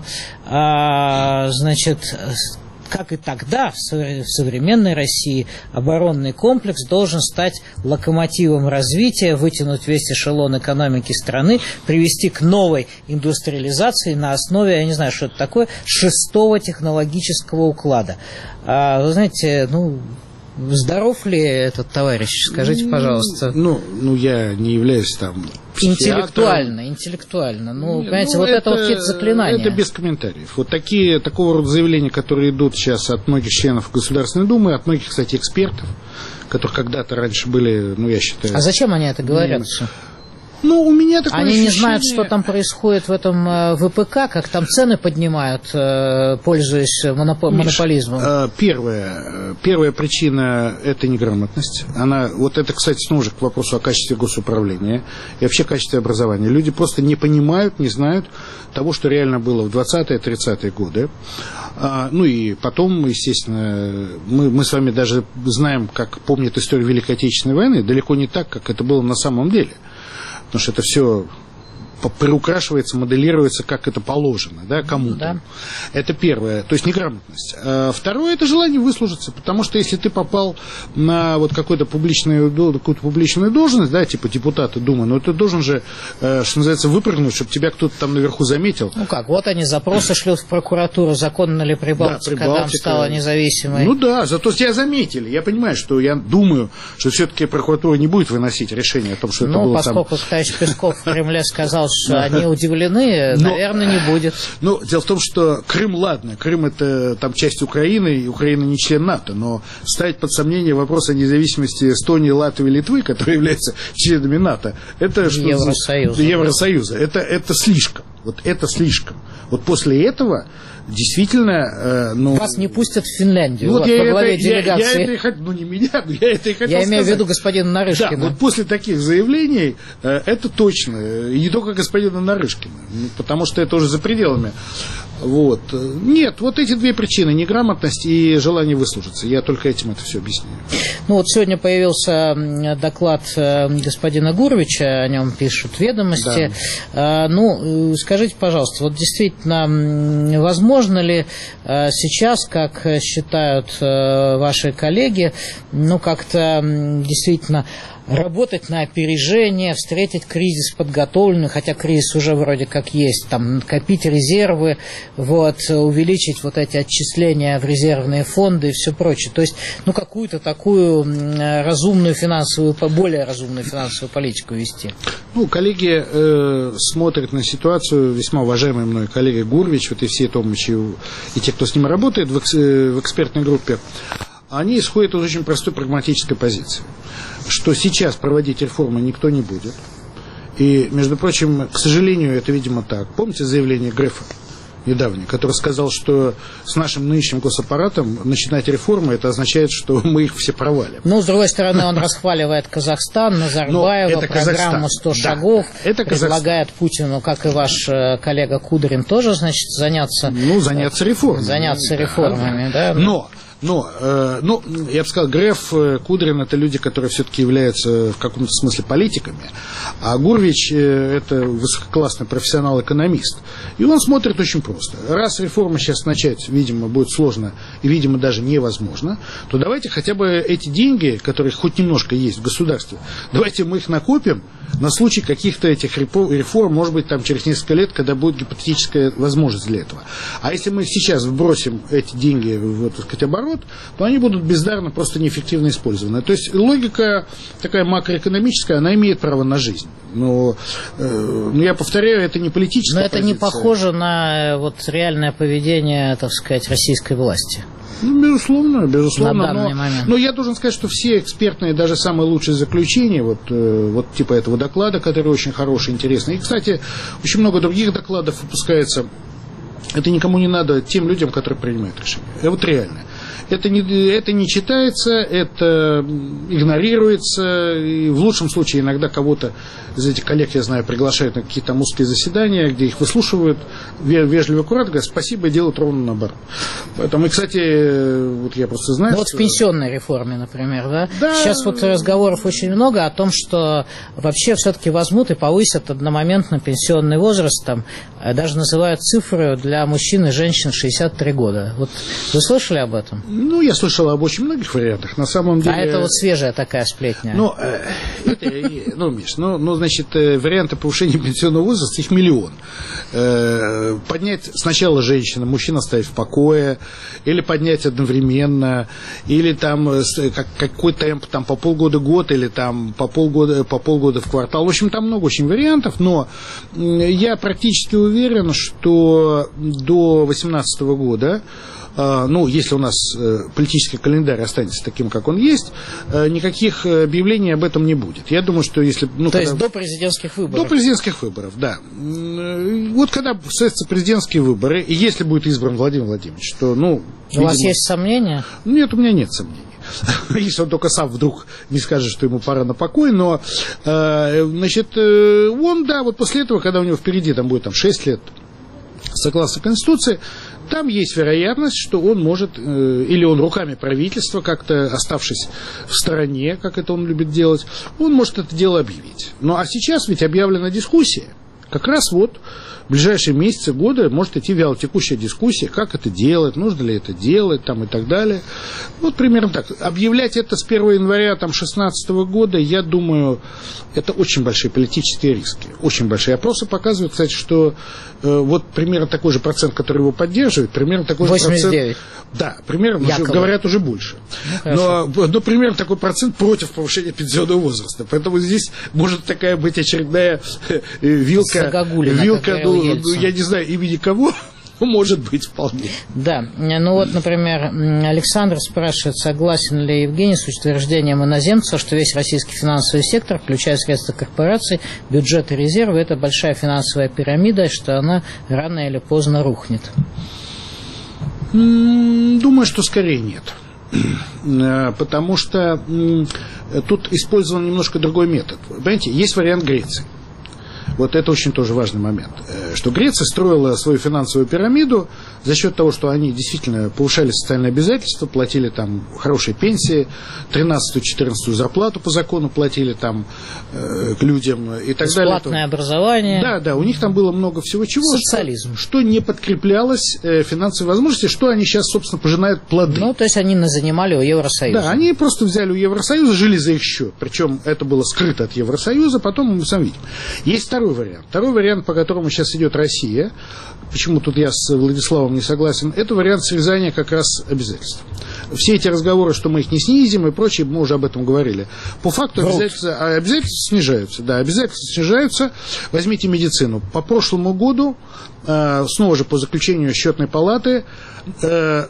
как и тогда, в современной России, оборонный комплекс должен стать локомотивом развития, вытянуть весь эшелон экономики страны, привести к новой индустриализации на основе, я не знаю, что это такое, 6-го технологического уклада. Вы знаете, здоров ли этот товарищ? Скажите, пожалуйста. Я не являюсь там интеллектуально. Понимаете, это какие-то заклинания. Это без комментариев. Такого рода заявления, которые идут сейчас от многих членов Государственной Думы, от многих, кстати, экспертов, которые когда-то раньше были, я считаю... А зачем они это говорят? У меня такое Они ощущение... не знают, что там происходит в этом ВПК, как там цены поднимают, пользуясь монополизмом. Первая причина – это неграмотность. Это, кстати, снова же к вопросу о качестве госуправления и вообще качестве образования. Люди просто не понимают, не знают того, что реально было в 20-е, 30-е годы. И потом, естественно, мы с вами даже знаем, как помнят историю Великой Отечественной войны, далеко не так, как это было на самом деле. Потому что это все приукрашивается, моделируется, как это положено, да, кому-то. Да. Это первое, то есть неграмотность. Второе, это желание выслужиться, потому что если ты попал на вот какую-то публичную должность, да, типа депутата Думы, но ты должен же, что называется, выпрыгнуть, чтобы тебя кто-то там наверху заметил. Ну как, вот они запросы шлют в прокуратуру, законно ли Прибалтика, да, когда стала независимой. Ну да, зато тебя заметили. Я понимаю, что я думаю, что все-таки прокуратура не будет выносить решение о том, что это было поскольку товарищ Песков в Кремле сказал, что они удивлены, наверное, не будет. Ну, дело в том, что Крым, ладно, Крым это там часть Украины, и Украина не член НАТО, но ставить под сомнение вопрос о независимости Эстонии, Латвии, Литвы, которые являются членами НАТО, это Евросоюза. Это слишком. Вот это слишком. Вот после этого действительно... Вас не пустят в Финляндию, вот во главе делегации. Я это и хотел Я имею в виду господина Нарышкина. Да, вот после таких заявлений это точно. И не только господина Нарышкина, потому что это уже за пределами. Вот. Нет, вот эти две причины: неграмотность и желание выслужиться. Я только этим это все объясняю. Ну вот сегодня появился доклад господина Гурвича, о нем пишут «Ведомости». Да. Ну, скажите, пожалуйста, вот действительно, возможно ли сейчас, как считают ваши коллеги, ну, как-то действительно работать на опережение, встретить кризис подготовленный, хотя кризис уже вроде как есть, там, накопить резервы, вот, увеличить вот эти отчисления в резервные фонды и все прочее. То есть, ну, какую-то такую разумную финансовую, более разумную финансовую политику вести. Ну, коллеги смотрят на ситуацию, весьма уважаемый мной коллега Гурвич, вот и все Томичи, и те, кто с ним работает в экспертной группе, они исходят из очень простой прагматической позиции, что сейчас проводить реформы никто не будет. И, между прочим, к сожалению, это, видимо, так. Помните заявление Грефа недавнее, который сказал, что с нашим нынешним госаппаратом начинать реформы, это означает, что мы их все провалим. Ну, с другой стороны, он расхваливает Казахстан, Назарбаева, программу 100 шагов, это предлагает Путину, как и ваш коллега Кудрин, тоже, значит, заняться реформами. Заняться реформами, да. Но, я бы сказал, Греф, Кудрин – это люди, которые все-таки являются в каком-то смысле политиками, а Гурвич – это высококлассный профессионал-экономист. И он смотрит очень просто. Раз реформы сейчас начать, видимо, будет сложно и, видимо, даже невозможно, то давайте хотя бы эти деньги, которые хоть немножко есть в государстве, давайте мы их накопим на случай каких-то этих реформ, может быть, там через несколько лет, когда будет гипотетическая возможность для этого. А если мы сейчас вбросим эти деньги в, так сказать, оборот, то они будут бездарно, просто неэффективно использованы. То есть логика такая макроэкономическая, она имеет право на жизнь. Но я повторяю, это не политическая позиция. Но это не похоже на вот реальное поведение, так сказать, российской власти. Ну, безусловно. На данный момент. Но я должен сказать, что все экспертные, даже самые лучшие заключения, вот типа этого доклада, который очень хороший, интересный. И, кстати, очень много других докладов выпускается. Это никому не надо, тем людям, которые принимают решения. Вот реально. Это не читается, это игнорируется, и в лучшем случае иногда кого-то из этих коллег, я знаю, приглашают на какие-то там узкие заседания, где их выслушивают, вежливо, аккуратно, говорят спасибо, и делают ровно наоборот. Поэтому, и, кстати, вот я просто знаю... Ну вот в пенсионной реформе, например, да? Сейчас вот разговоров очень много о том, что вообще все-таки возьмут и повысят одномоментно пенсионный возраст, там, даже называют цифры для мужчин и женщин 63 года. Вот вы слышали об этом? Ну, я слышал об очень многих вариантах. На самом деле... А это вот свежая такая сплетня. Миш, значит, варианты повышения пенсионного возраста, их миллион. Поднять сначала женщина, мужчина оставить в покое, или поднять одновременно, или там какой темп, там по полгода год, или там по полгода в квартал. В общем, там много очень вариантов, но я практически уверен, что до 2018 года, если у нас политический календарь останется таким, как он есть, никаких объявлений об этом не будет. Я думаю, что если... То есть до президентских выборов? До президентских выборов, да. Вот когда состоятся президентские выборы, и если будет избран Владимир Владимирович, то, У вас есть сомнения? Нет, у меня нет сомнений. Если он только сам вдруг не скажет, что ему пора на покой, но, значит, он, да, вот после этого, когда у него впереди там будет 6 лет, согласно Конституции, там есть вероятность, что он может, или он руками правительства, как-то оставшись в стороне, как это он любит делать, он может это дело объявить. Ну, а сейчас ведь объявлена дискуссия, Как раз вот в ближайшие месяцы, годы может идти вялотекущая дискуссия, как это делать, нужно ли это делать там, и так далее. Вот примерно так. Объявлять это с 1 января 2016 года, я думаю, это очень большие политические риски. Очень большие. Опросы показывают, кстати, что вот примерно такой же процент, который его поддерживает, примерно такой 89. же процент... Да, примерно, говорят, уже больше. Но примерно такой процент против повышения пенсионного возраста. Поэтому здесь может такая быть очередная вилка, я не знаю, имени кого, может быть, вполне. Да, ну вот, например, Александр спрашивает, согласен ли Евгений с утверждением иноземца, что весь российский финансовый сектор, включая средства корпораций, бюджет и резервы, это большая финансовая пирамида, и что она рано или поздно рухнет? Думаю, что скорее нет. Потому что тут использован немножко другой метод. Понимаете, есть вариант Греции. Вот это очень тоже важный момент. Что Греция строила свою финансовую пирамиду за счет того, что они действительно повышали социальные обязательства, платили там хорошие пенсии, 13-14 зарплату по закону платили там людям и так далее. Бесплатное образование. Да, у них там было много всего чего. Социализм. Что не подкреплялось финансовой возможностью, что они сейчас, собственно, пожинают плоды. Ну, то есть они занимали у Евросоюза. Да, они просто взяли у Евросоюза, жили за их счет. Причем это было скрыто от Евросоюза, потом мы сами видим. Есть второй вариант. Второй вариант, по которому сейчас идет Россия, почему тут я с Владиславом не согласен, это вариант срезания как раз обязательств. Все эти разговоры, что мы их не снизим и прочее, мы уже об этом говорили. По факту обязательства снижаются. Да, обязательства снижаются. Возьмите медицину. По прошлому году, снова же по заключению счетной палаты, на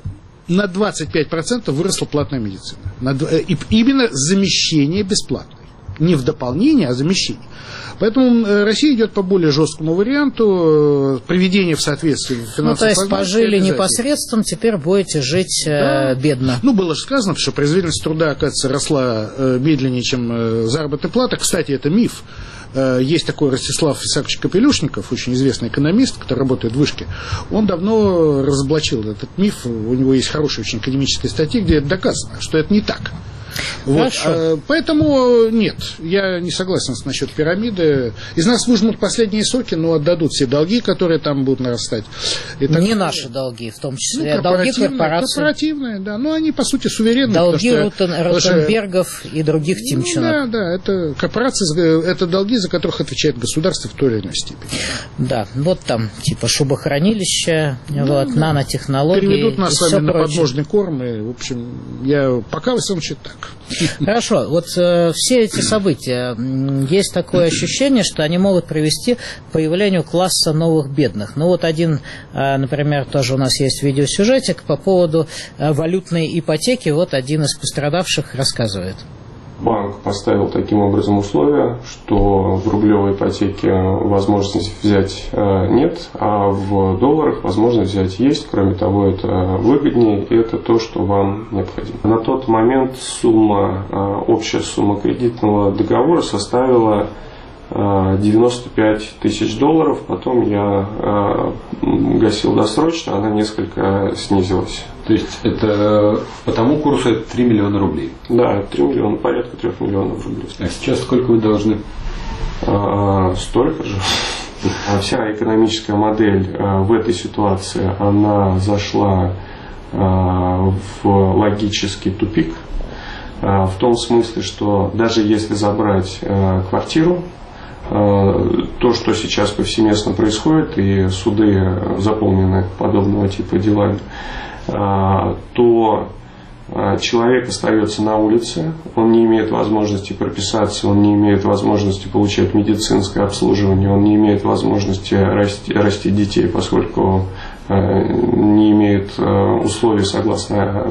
25% выросла платная медицина. Именно замещение бесплатной. Не в дополнение, а замещение. Поэтому Россия идет по более жесткому варианту приведения в соответствии финансовой. Ну, то есть пожили непосредством, теперь будете жить бедно. Ну, было же сказано, что производительность труда, оказывается, росла медленнее, чем заработная плата. Кстати, это миф. Есть такой Ростислав Исаакович Капелюшников, очень известный экономист, который работает в Вышке. Он давно разоблачил этот миф. У него есть хорошая очень академическая статья, где это доказано, что это не так. Вот. Поэтому нет, я не согласен насчет пирамиды. Из нас выжмут последние соки, но отдадут все долги, которые там будут нарастать. Не наши долги, в том числе, долги корпораций. Корпоративные, да, но они по сути суверенны. Долги Ротенбергов и других Тимченок. Да, это корпорации, это долги, за которых отвечает государство в той или иной степени. Да, вот там типа шубохранилища, нанотехнологии. Переведут нас с вами на подножный корм, и, в общем, я пока во всем считаю так. Хорошо, вот все эти события, есть такое ощущение, что они могут привести к появлению класса новых бедных. Ну вот один, например, тоже у нас есть видеосюжетик по поводу валютной ипотеки, вот один из пострадавших рассказывает. Банк поставил таким образом условия, что в рублевой ипотеке возможности взять нет, а в долларах возможность взять есть. Кроме того, это выгоднее, и это то, что вам необходимо. На тот момент общая сумма кредитного договора составила $95 тысяч. Потом я гасил досрочно, она несколько снизилась. То есть это по тому курсу это 3 миллиона рублей? Да, 3 миллиона, порядка 3 миллионов рублей. А сейчас сколько вы должны? Столько же. Вся экономическая модель в этой ситуации, она зашла в логический тупик. В том смысле, что даже если забрать квартиру, то, что сейчас повсеместно происходит, и суды заполнены подобного типа делами, то человек остается на улице, он не имеет возможности прописаться, он не имеет возможности получать медицинское обслуживание, он не имеет возможности растить детей, поскольку не имеет условий согласно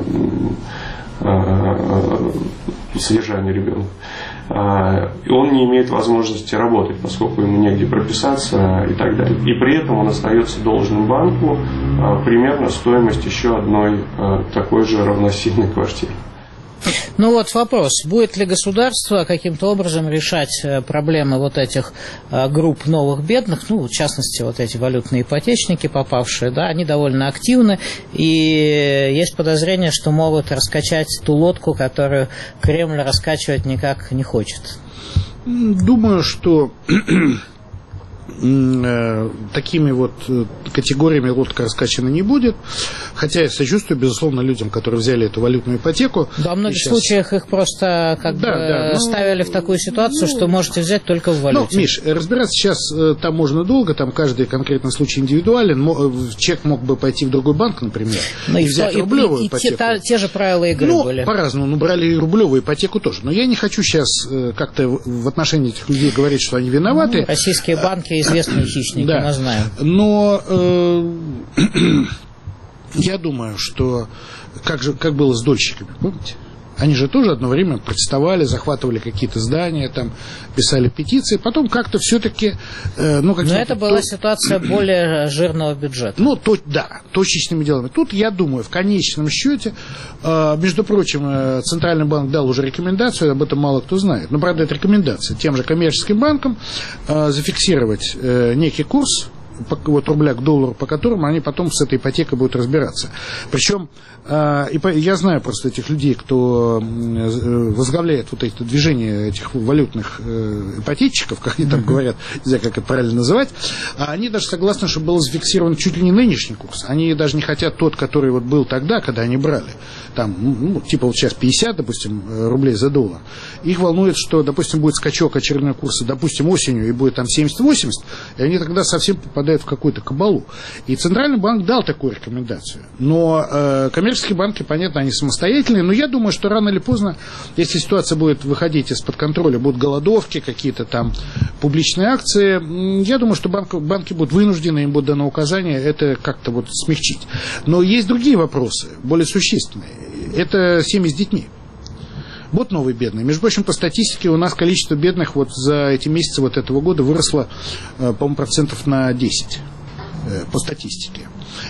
содержанию ребенка. И он не имеет возможности работать, поскольку ему негде прописаться и так далее. И при этом он остается должным банку примерно стоимость еще одной такой же равносильной квартиры. Ну вот вопрос, будет ли государство каким-то образом решать проблемы вот этих групп новых бедных, ну, в частности, вот эти валютные ипотечники попавшие, да, они довольно активны, и есть подозрение, что могут раскачать ту лодку, которую Кремль раскачивать никак не хочет. Думаю, что такими вот категориями лодка раскачана не будет. Хотя я сочувствую, безусловно, людям, которые взяли эту валютную ипотеку. Во многих случаях их просто ставили в такую ситуацию, что можете взять только в валюте. Ну, Миш, разбираться сейчас там можно долго, там каждый конкретный случай индивидуален. Человек мог бы пойти в другой банк, например, и взять рублевую ипотеку. Те же правила игры были. По-разному, брали и рублевую ипотеку тоже. Но я не хочу сейчас как-то в отношении этих людей говорить, что они виноваты. Российские банки известные хищники, мы знаем. Но я думаю, что как было с дольщиками, помните? Они же тоже одно время протестовали, захватывали какие-то здания, там, писали петиции, потом как-то все-таки... Но это была ситуация более жирного бюджета. Точечными делами. Тут, я думаю, в конечном счете, между прочим, Центральный банк дал уже рекомендацию, об этом мало кто знает, но, правда, это рекомендация тем же коммерческим банкам зафиксировать некий курс, вот рубля к доллару, по которому они потом с этой ипотекой будут разбираться. Причем, я знаю просто этих людей, кто возглавляет вот это движение этих валютных ипотечников, как они там говорят, не знаю, как это правильно называть, они даже согласны, чтобы был зафиксирован чуть ли не нынешний курс. Они даже не хотят тот, который вот был тогда, когда они брали. Там, типа вот сейчас 50, допустим, рублей за доллар. Их волнует, что, допустим, будет скачок очередного курса, допустим, осенью, и будет там 70-80, и они тогда совсем попадают в какую-то кабалу. И Центральный банк дал такую рекомендацию. Но коммерческие банки, понятно, они самостоятельные, но я думаю, что рано или поздно, если ситуация будет выходить из-под контроля, будут голодовки, какие-то там публичные акции, я думаю, что банки будут вынуждены, им будет дано указание это как-то вот смягчить. Но есть другие вопросы, более существенные. Это семьи с детьми. Вот новые бедные. Между прочим, по статистике у нас количество бедных вот за эти месяцы вот этого года выросло, по-моему, процентов на 10 по статистике.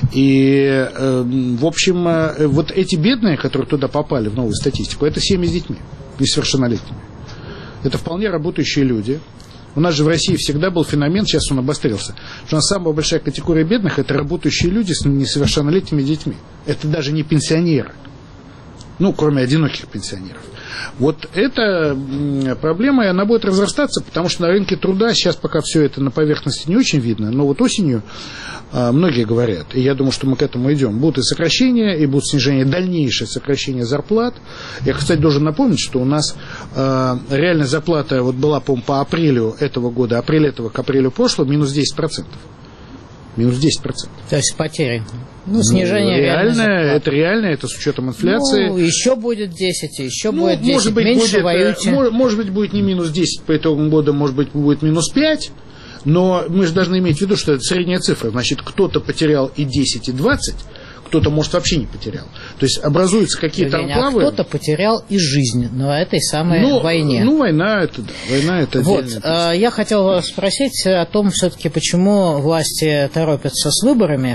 И, в общем, вот эти бедные, которые туда попали в новую статистику, это семьи с детьми, несовершеннолетними. Это вполне работающие люди. У нас же в России всегда был феномен, сейчас он обострился, что у нас самая большая категория бедных – это работающие люди с несовершеннолетними детьми. Это даже не пенсионеры. Ну, кроме одиноких пенсионеров. Вот эта проблема, и она будет разрастаться, потому что на рынке труда сейчас пока все это на поверхности не очень видно, но вот осенью многие говорят, и я думаю, что мы к этому идем, будут и сокращения, и будут снижение, дальнейшее сокращение зарплат. Я, кстати, должен напомнить, что у нас реальная зарплата вот была, по-моему, по апрелю этого года, апрель этого к апрелю прошлого, минус 10%. Минус 10%. То есть потери. Снижение реальное, это реально, это с учетом инфляции. Еще будет 10, еще будет 10, может быть, меньше воюйте. Может быть, будет не минус 10 по итогам года, может быть, будет минус 5, но мы же должны иметь в виду, что это средняя цифра. Значит, кто-то потерял и 10, и 20, кто-то, может, вообще не потерял. То есть образуются какие-то анклавы. Кто-то потерял и жизнь на этой самой войне. Война это, да. Война это вот, я хотел спросить о том, все-таки, почему власти торопятся с выборами.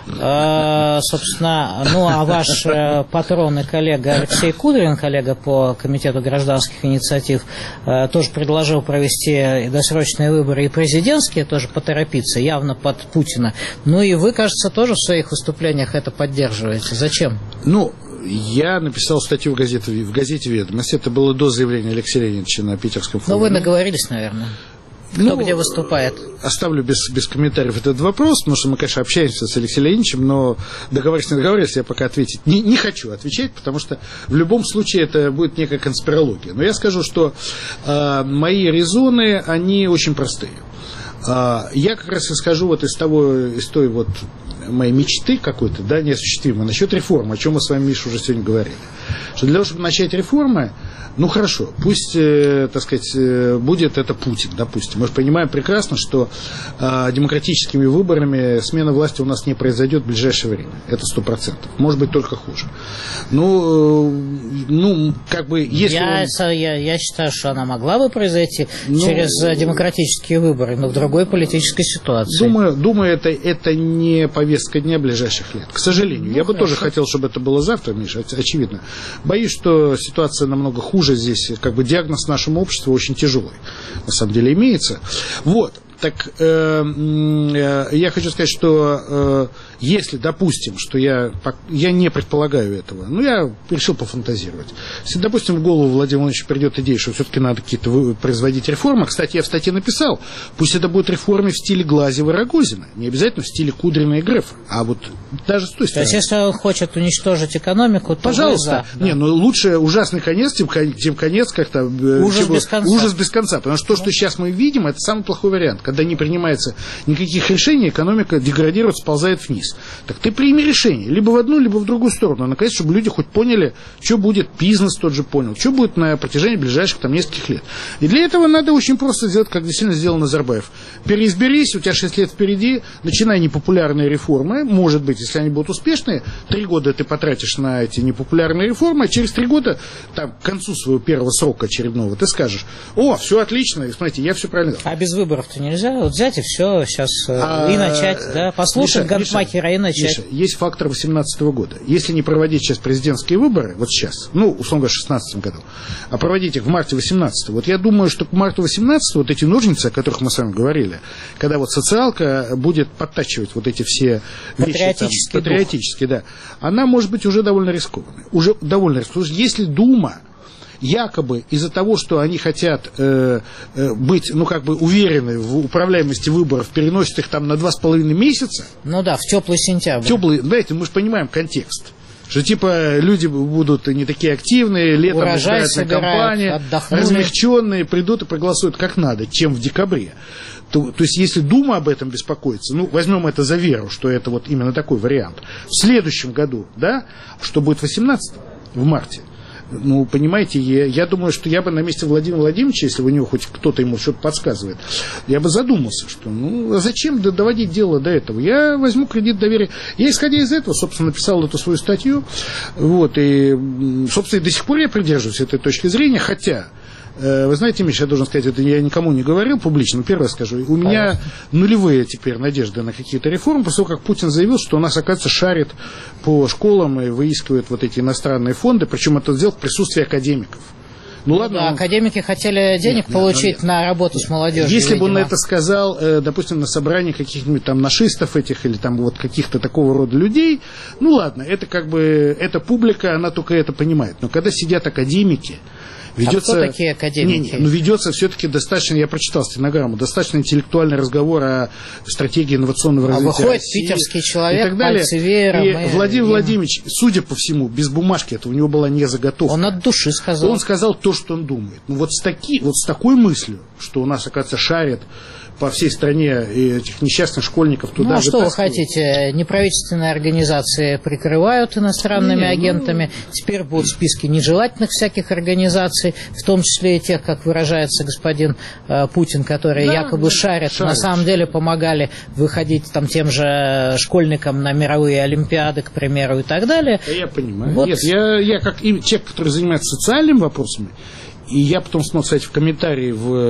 Собственно, а ваш патрон и коллега Алексей Кудрин, коллега по Комитету гражданских инициатив, тоже предложил провести досрочные выборы и президентские, тоже поторопиться, явно под Путина. И вы, кажется, тоже в своих выступлениях это поддерживаете. Зачем? Я написал статью в газете «Ведомость». Это было до заявления Алексея Леонидовича на Питерском форуме. Вы наговорились, наверное. Кто где выступает? Оставлю без комментариев этот вопрос, потому что мы, конечно, общаемся с Алексеем Леонидовичем, но договорились, не договорились, я пока ответить не хочу отвечать, потому что в любом случае это будет некая конспирология. Но я скажу, что мои резоны, они очень простые. Я как раз и скажу вот из той вот моей мечты какой-то, да, неосуществимой, насчет реформы, о чем мы с вами, Миша, уже сегодня говорили. Что для того, чтобы начать реформы, хорошо, пусть, так сказать, будет это Путин, допустим. Мы же понимаем прекрасно, что демократическими выборами смена власти у нас не произойдет в ближайшее время. Это 100%. Может быть, только хуже. Если я считаю, что она могла бы произойти через демократические выборы, но в другой политической ситуации. Думаю, это не повестка дня ближайших лет. К сожалению. Я бы тоже хотел, чтобы это было завтра, Миша, очевидно. Боюсь, что ситуация намного хуже здесь. Диагноз нашему обществу очень тяжелый. На самом деле имеется. Вот. Так я хочу сказать, что Если, допустим, что я не предполагаю этого, я решил пофантазировать. Если, допустим, в голову Владимира Владимировича придет идея, что все-таки надо какие-то производить реформы, кстати, я в статье написал, пусть это будет реформы в стиле Глазьева и Рогозина, не обязательно в стиле Кудрина и Грефа, а вот даже с той стороны. То есть, если он хочет уничтожить экономику, то пожалуйста. Да. Не, лучше ужасный конец, тем конец как-то... Ужас без конца. Ужас без конца, потому что то, что сейчас мы видим, это самый плохой вариант. Когда не принимается никаких решений, экономика деградирует, сползает вниз. Так ты прими решение, либо в одну, либо в другую сторону. Наконец, чтобы люди хоть поняли, что будет, бизнес тот же понял, что будет на протяжении ближайших нескольких лет. И для этого надо очень просто сделать, как действительно сделал Назарбаев. Переизберись, у тебя 6 лет впереди, начинай непопулярные реформы, может быть, если они будут успешные, 3 года ты потратишь на эти непопулярные реформы, а через 3 года, к концу своего первого срока очередного, ты скажешь: о, все отлично, и смотрите, я все правильно делал. А без выборов-то нельзя? Вот взять и все сейчас и начать, да, послушать Гантмахера и начать. Миша, есть фактор 2018 года. Если не проводить сейчас президентские выборы, вот сейчас, условно говоря, в 2016 году, а проводить их в марте 2018, вот я думаю, что к марту 2018 вот эти ножницы, о которых мы с вами говорили, когда вот социалка будет подтачивать вот эти все вещи, патриотические, да, она может быть уже довольно рискованной. Уже довольно рискованной. Если Дума якобы из-за того, что они хотят быть, уверены в управляемости выборов, переносят их там на 2,5 месяца. Ну да, в теплый сентябрь. Знаете, мы же понимаем контекст. Что типа люди будут не такие активные, летом избирательная кампания, размягченные, придут и проголосуют как надо, чем в декабре. То есть, если Дума об этом беспокоится, возьмем это за веру, что это вот именно такой вариант. В следующем году, да, что будет в 18-м, в марте, понимаете, я думаю, что я бы на месте Владимира Владимировича, если у него хоть кто-то ему что-то подсказывает, я бы задумался, что, а зачем доводить дело до этого? Я возьму кредит доверия. Я, исходя из этого, собственно, написал эту свою статью, и, собственно, до сих пор я придерживаюсь этой точки зрения, хотя... Вы знаете, Миша, я должен сказать, это я никому не говорил публично, но первый раз скажу. У меня нулевые теперь надежды на какие-то реформы, после того, как Путин заявил, что у нас, оказывается, шарит по школам и выискивает вот эти иностранные фонды, причем это сделал в присутствии академиков. Ладно, да, академики хотели денег получить на работу с молодежью. Если бы он это сказал, допустим, на собрании каких-нибудь там нашистов этих или там вот каких-то такого рода людей, ладно, это эта публика, она только это понимает. Но когда сидят академики, ведется... А кто такие академики? Ведется все-таки достаточно, я прочитал стенограмму, достаточно интеллектуальный разговор о стратегии инновационного развития выходит России, питерский человек, и так далее. пальцевером. И Владимир Владимирович, судя по всему, без бумажки, это у него была не заготовка. Он от души сказал. Он сказал то, что он думает. С такой мыслью, что у нас, оказывается, шарят по всей стране этих несчастных школьников туда. Что вы хотите? Неправительственные организации прикрывают иностранными агентами. Теперь будут списки нежелательных всяких организаций, в том числе и тех, как выражается господин Путин, которые якобы шарят. На самом деле помогали выходить тем же школьникам на мировые олимпиады, к примеру, и так далее. Я понимаю. Нет, я как человек, который занимается социальными вопросами, и я потом смог, кстати, в комментарии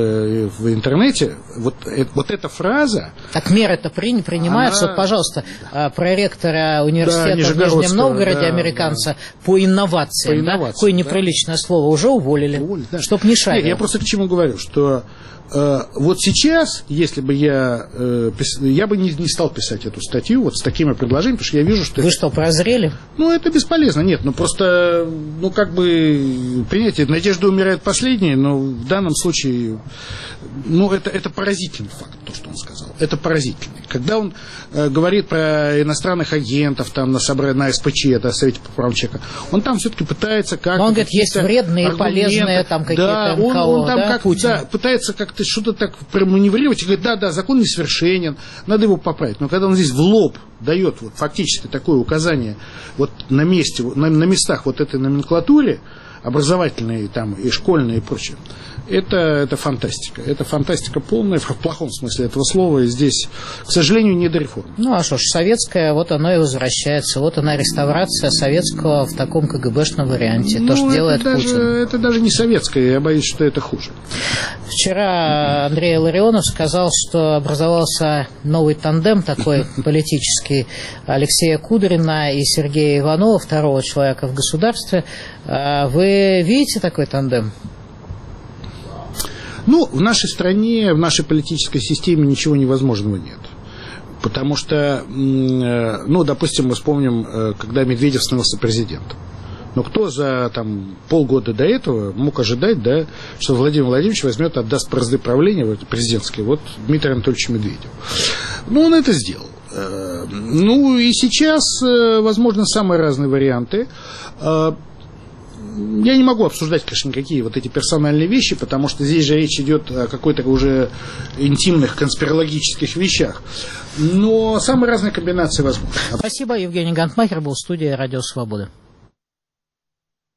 в интернете, вот эта фраза... Так меры-то принимаются. Вот, пожалуйста, проректора университета в Нижнем Новгороде, американца, по инновациям. Какое неприличное слово, уже уволили, чтоб не шарил. Я просто к чему говорю, что... Вот сейчас, если бы я бы не стал писать эту статью вот с такими предложениями, потому что я вижу, что... Вы что, прозрели? Это бесполезно. Нет, просто, понимаете, надежда умирает последней, но в данном случае, это поразительный факт, то, что он сказал. Это поразительный. Когда он говорит про иностранных агентов на СПЧ, это Совете по правам человека, он там все-таки пытается как-то... Но он говорит, есть вредные, полезные какие-то НКО, он там пытается как-то что-то так проманеврировать и говорит, да, закон несовершенен, надо его поправить. Но когда он здесь в лоб дает фактически такое указание на месте, на местах этой номенклатуре, образовательной и школьной и прочее, это фантастика. Это фантастика полная, в плохом смысле этого слова, и здесь, к сожалению, не до реформ. Советское, оно и возвращается. Она реставрация советского в таком КГБшном варианте. То, что делает Путин. Это даже не советское, я боюсь, что это хуже. Вчера Андрей Илларионов сказал, что образовался новый тандем такой политический Алексея Кудрина и Сергея Иванова, второго человека в государстве. Вы видите такой тандем? В нашей стране, в нашей политической системе ничего невозможного нет. Потому что, ну, допустим, мы вспомним, когда Медведев становился президентом. Но кто за там, полгода до этого мог ожидать, да, что Владимир Владимирович возьмет, отдаст бразды правления президентские вот Дмитрию Анатольевичу Медведеву. Ну, он это сделал. Ну, и сейчас, возможно, самые разные варианты. Я не могу обсуждать, конечно, никакие вот эти персональные вещи, потому что здесь же речь идет о какой-то уже интимных конспирологических вещах. Но самые разные комбинации возможны. Спасибо. Евгений Гантмахер был в студии «Радио Свобода».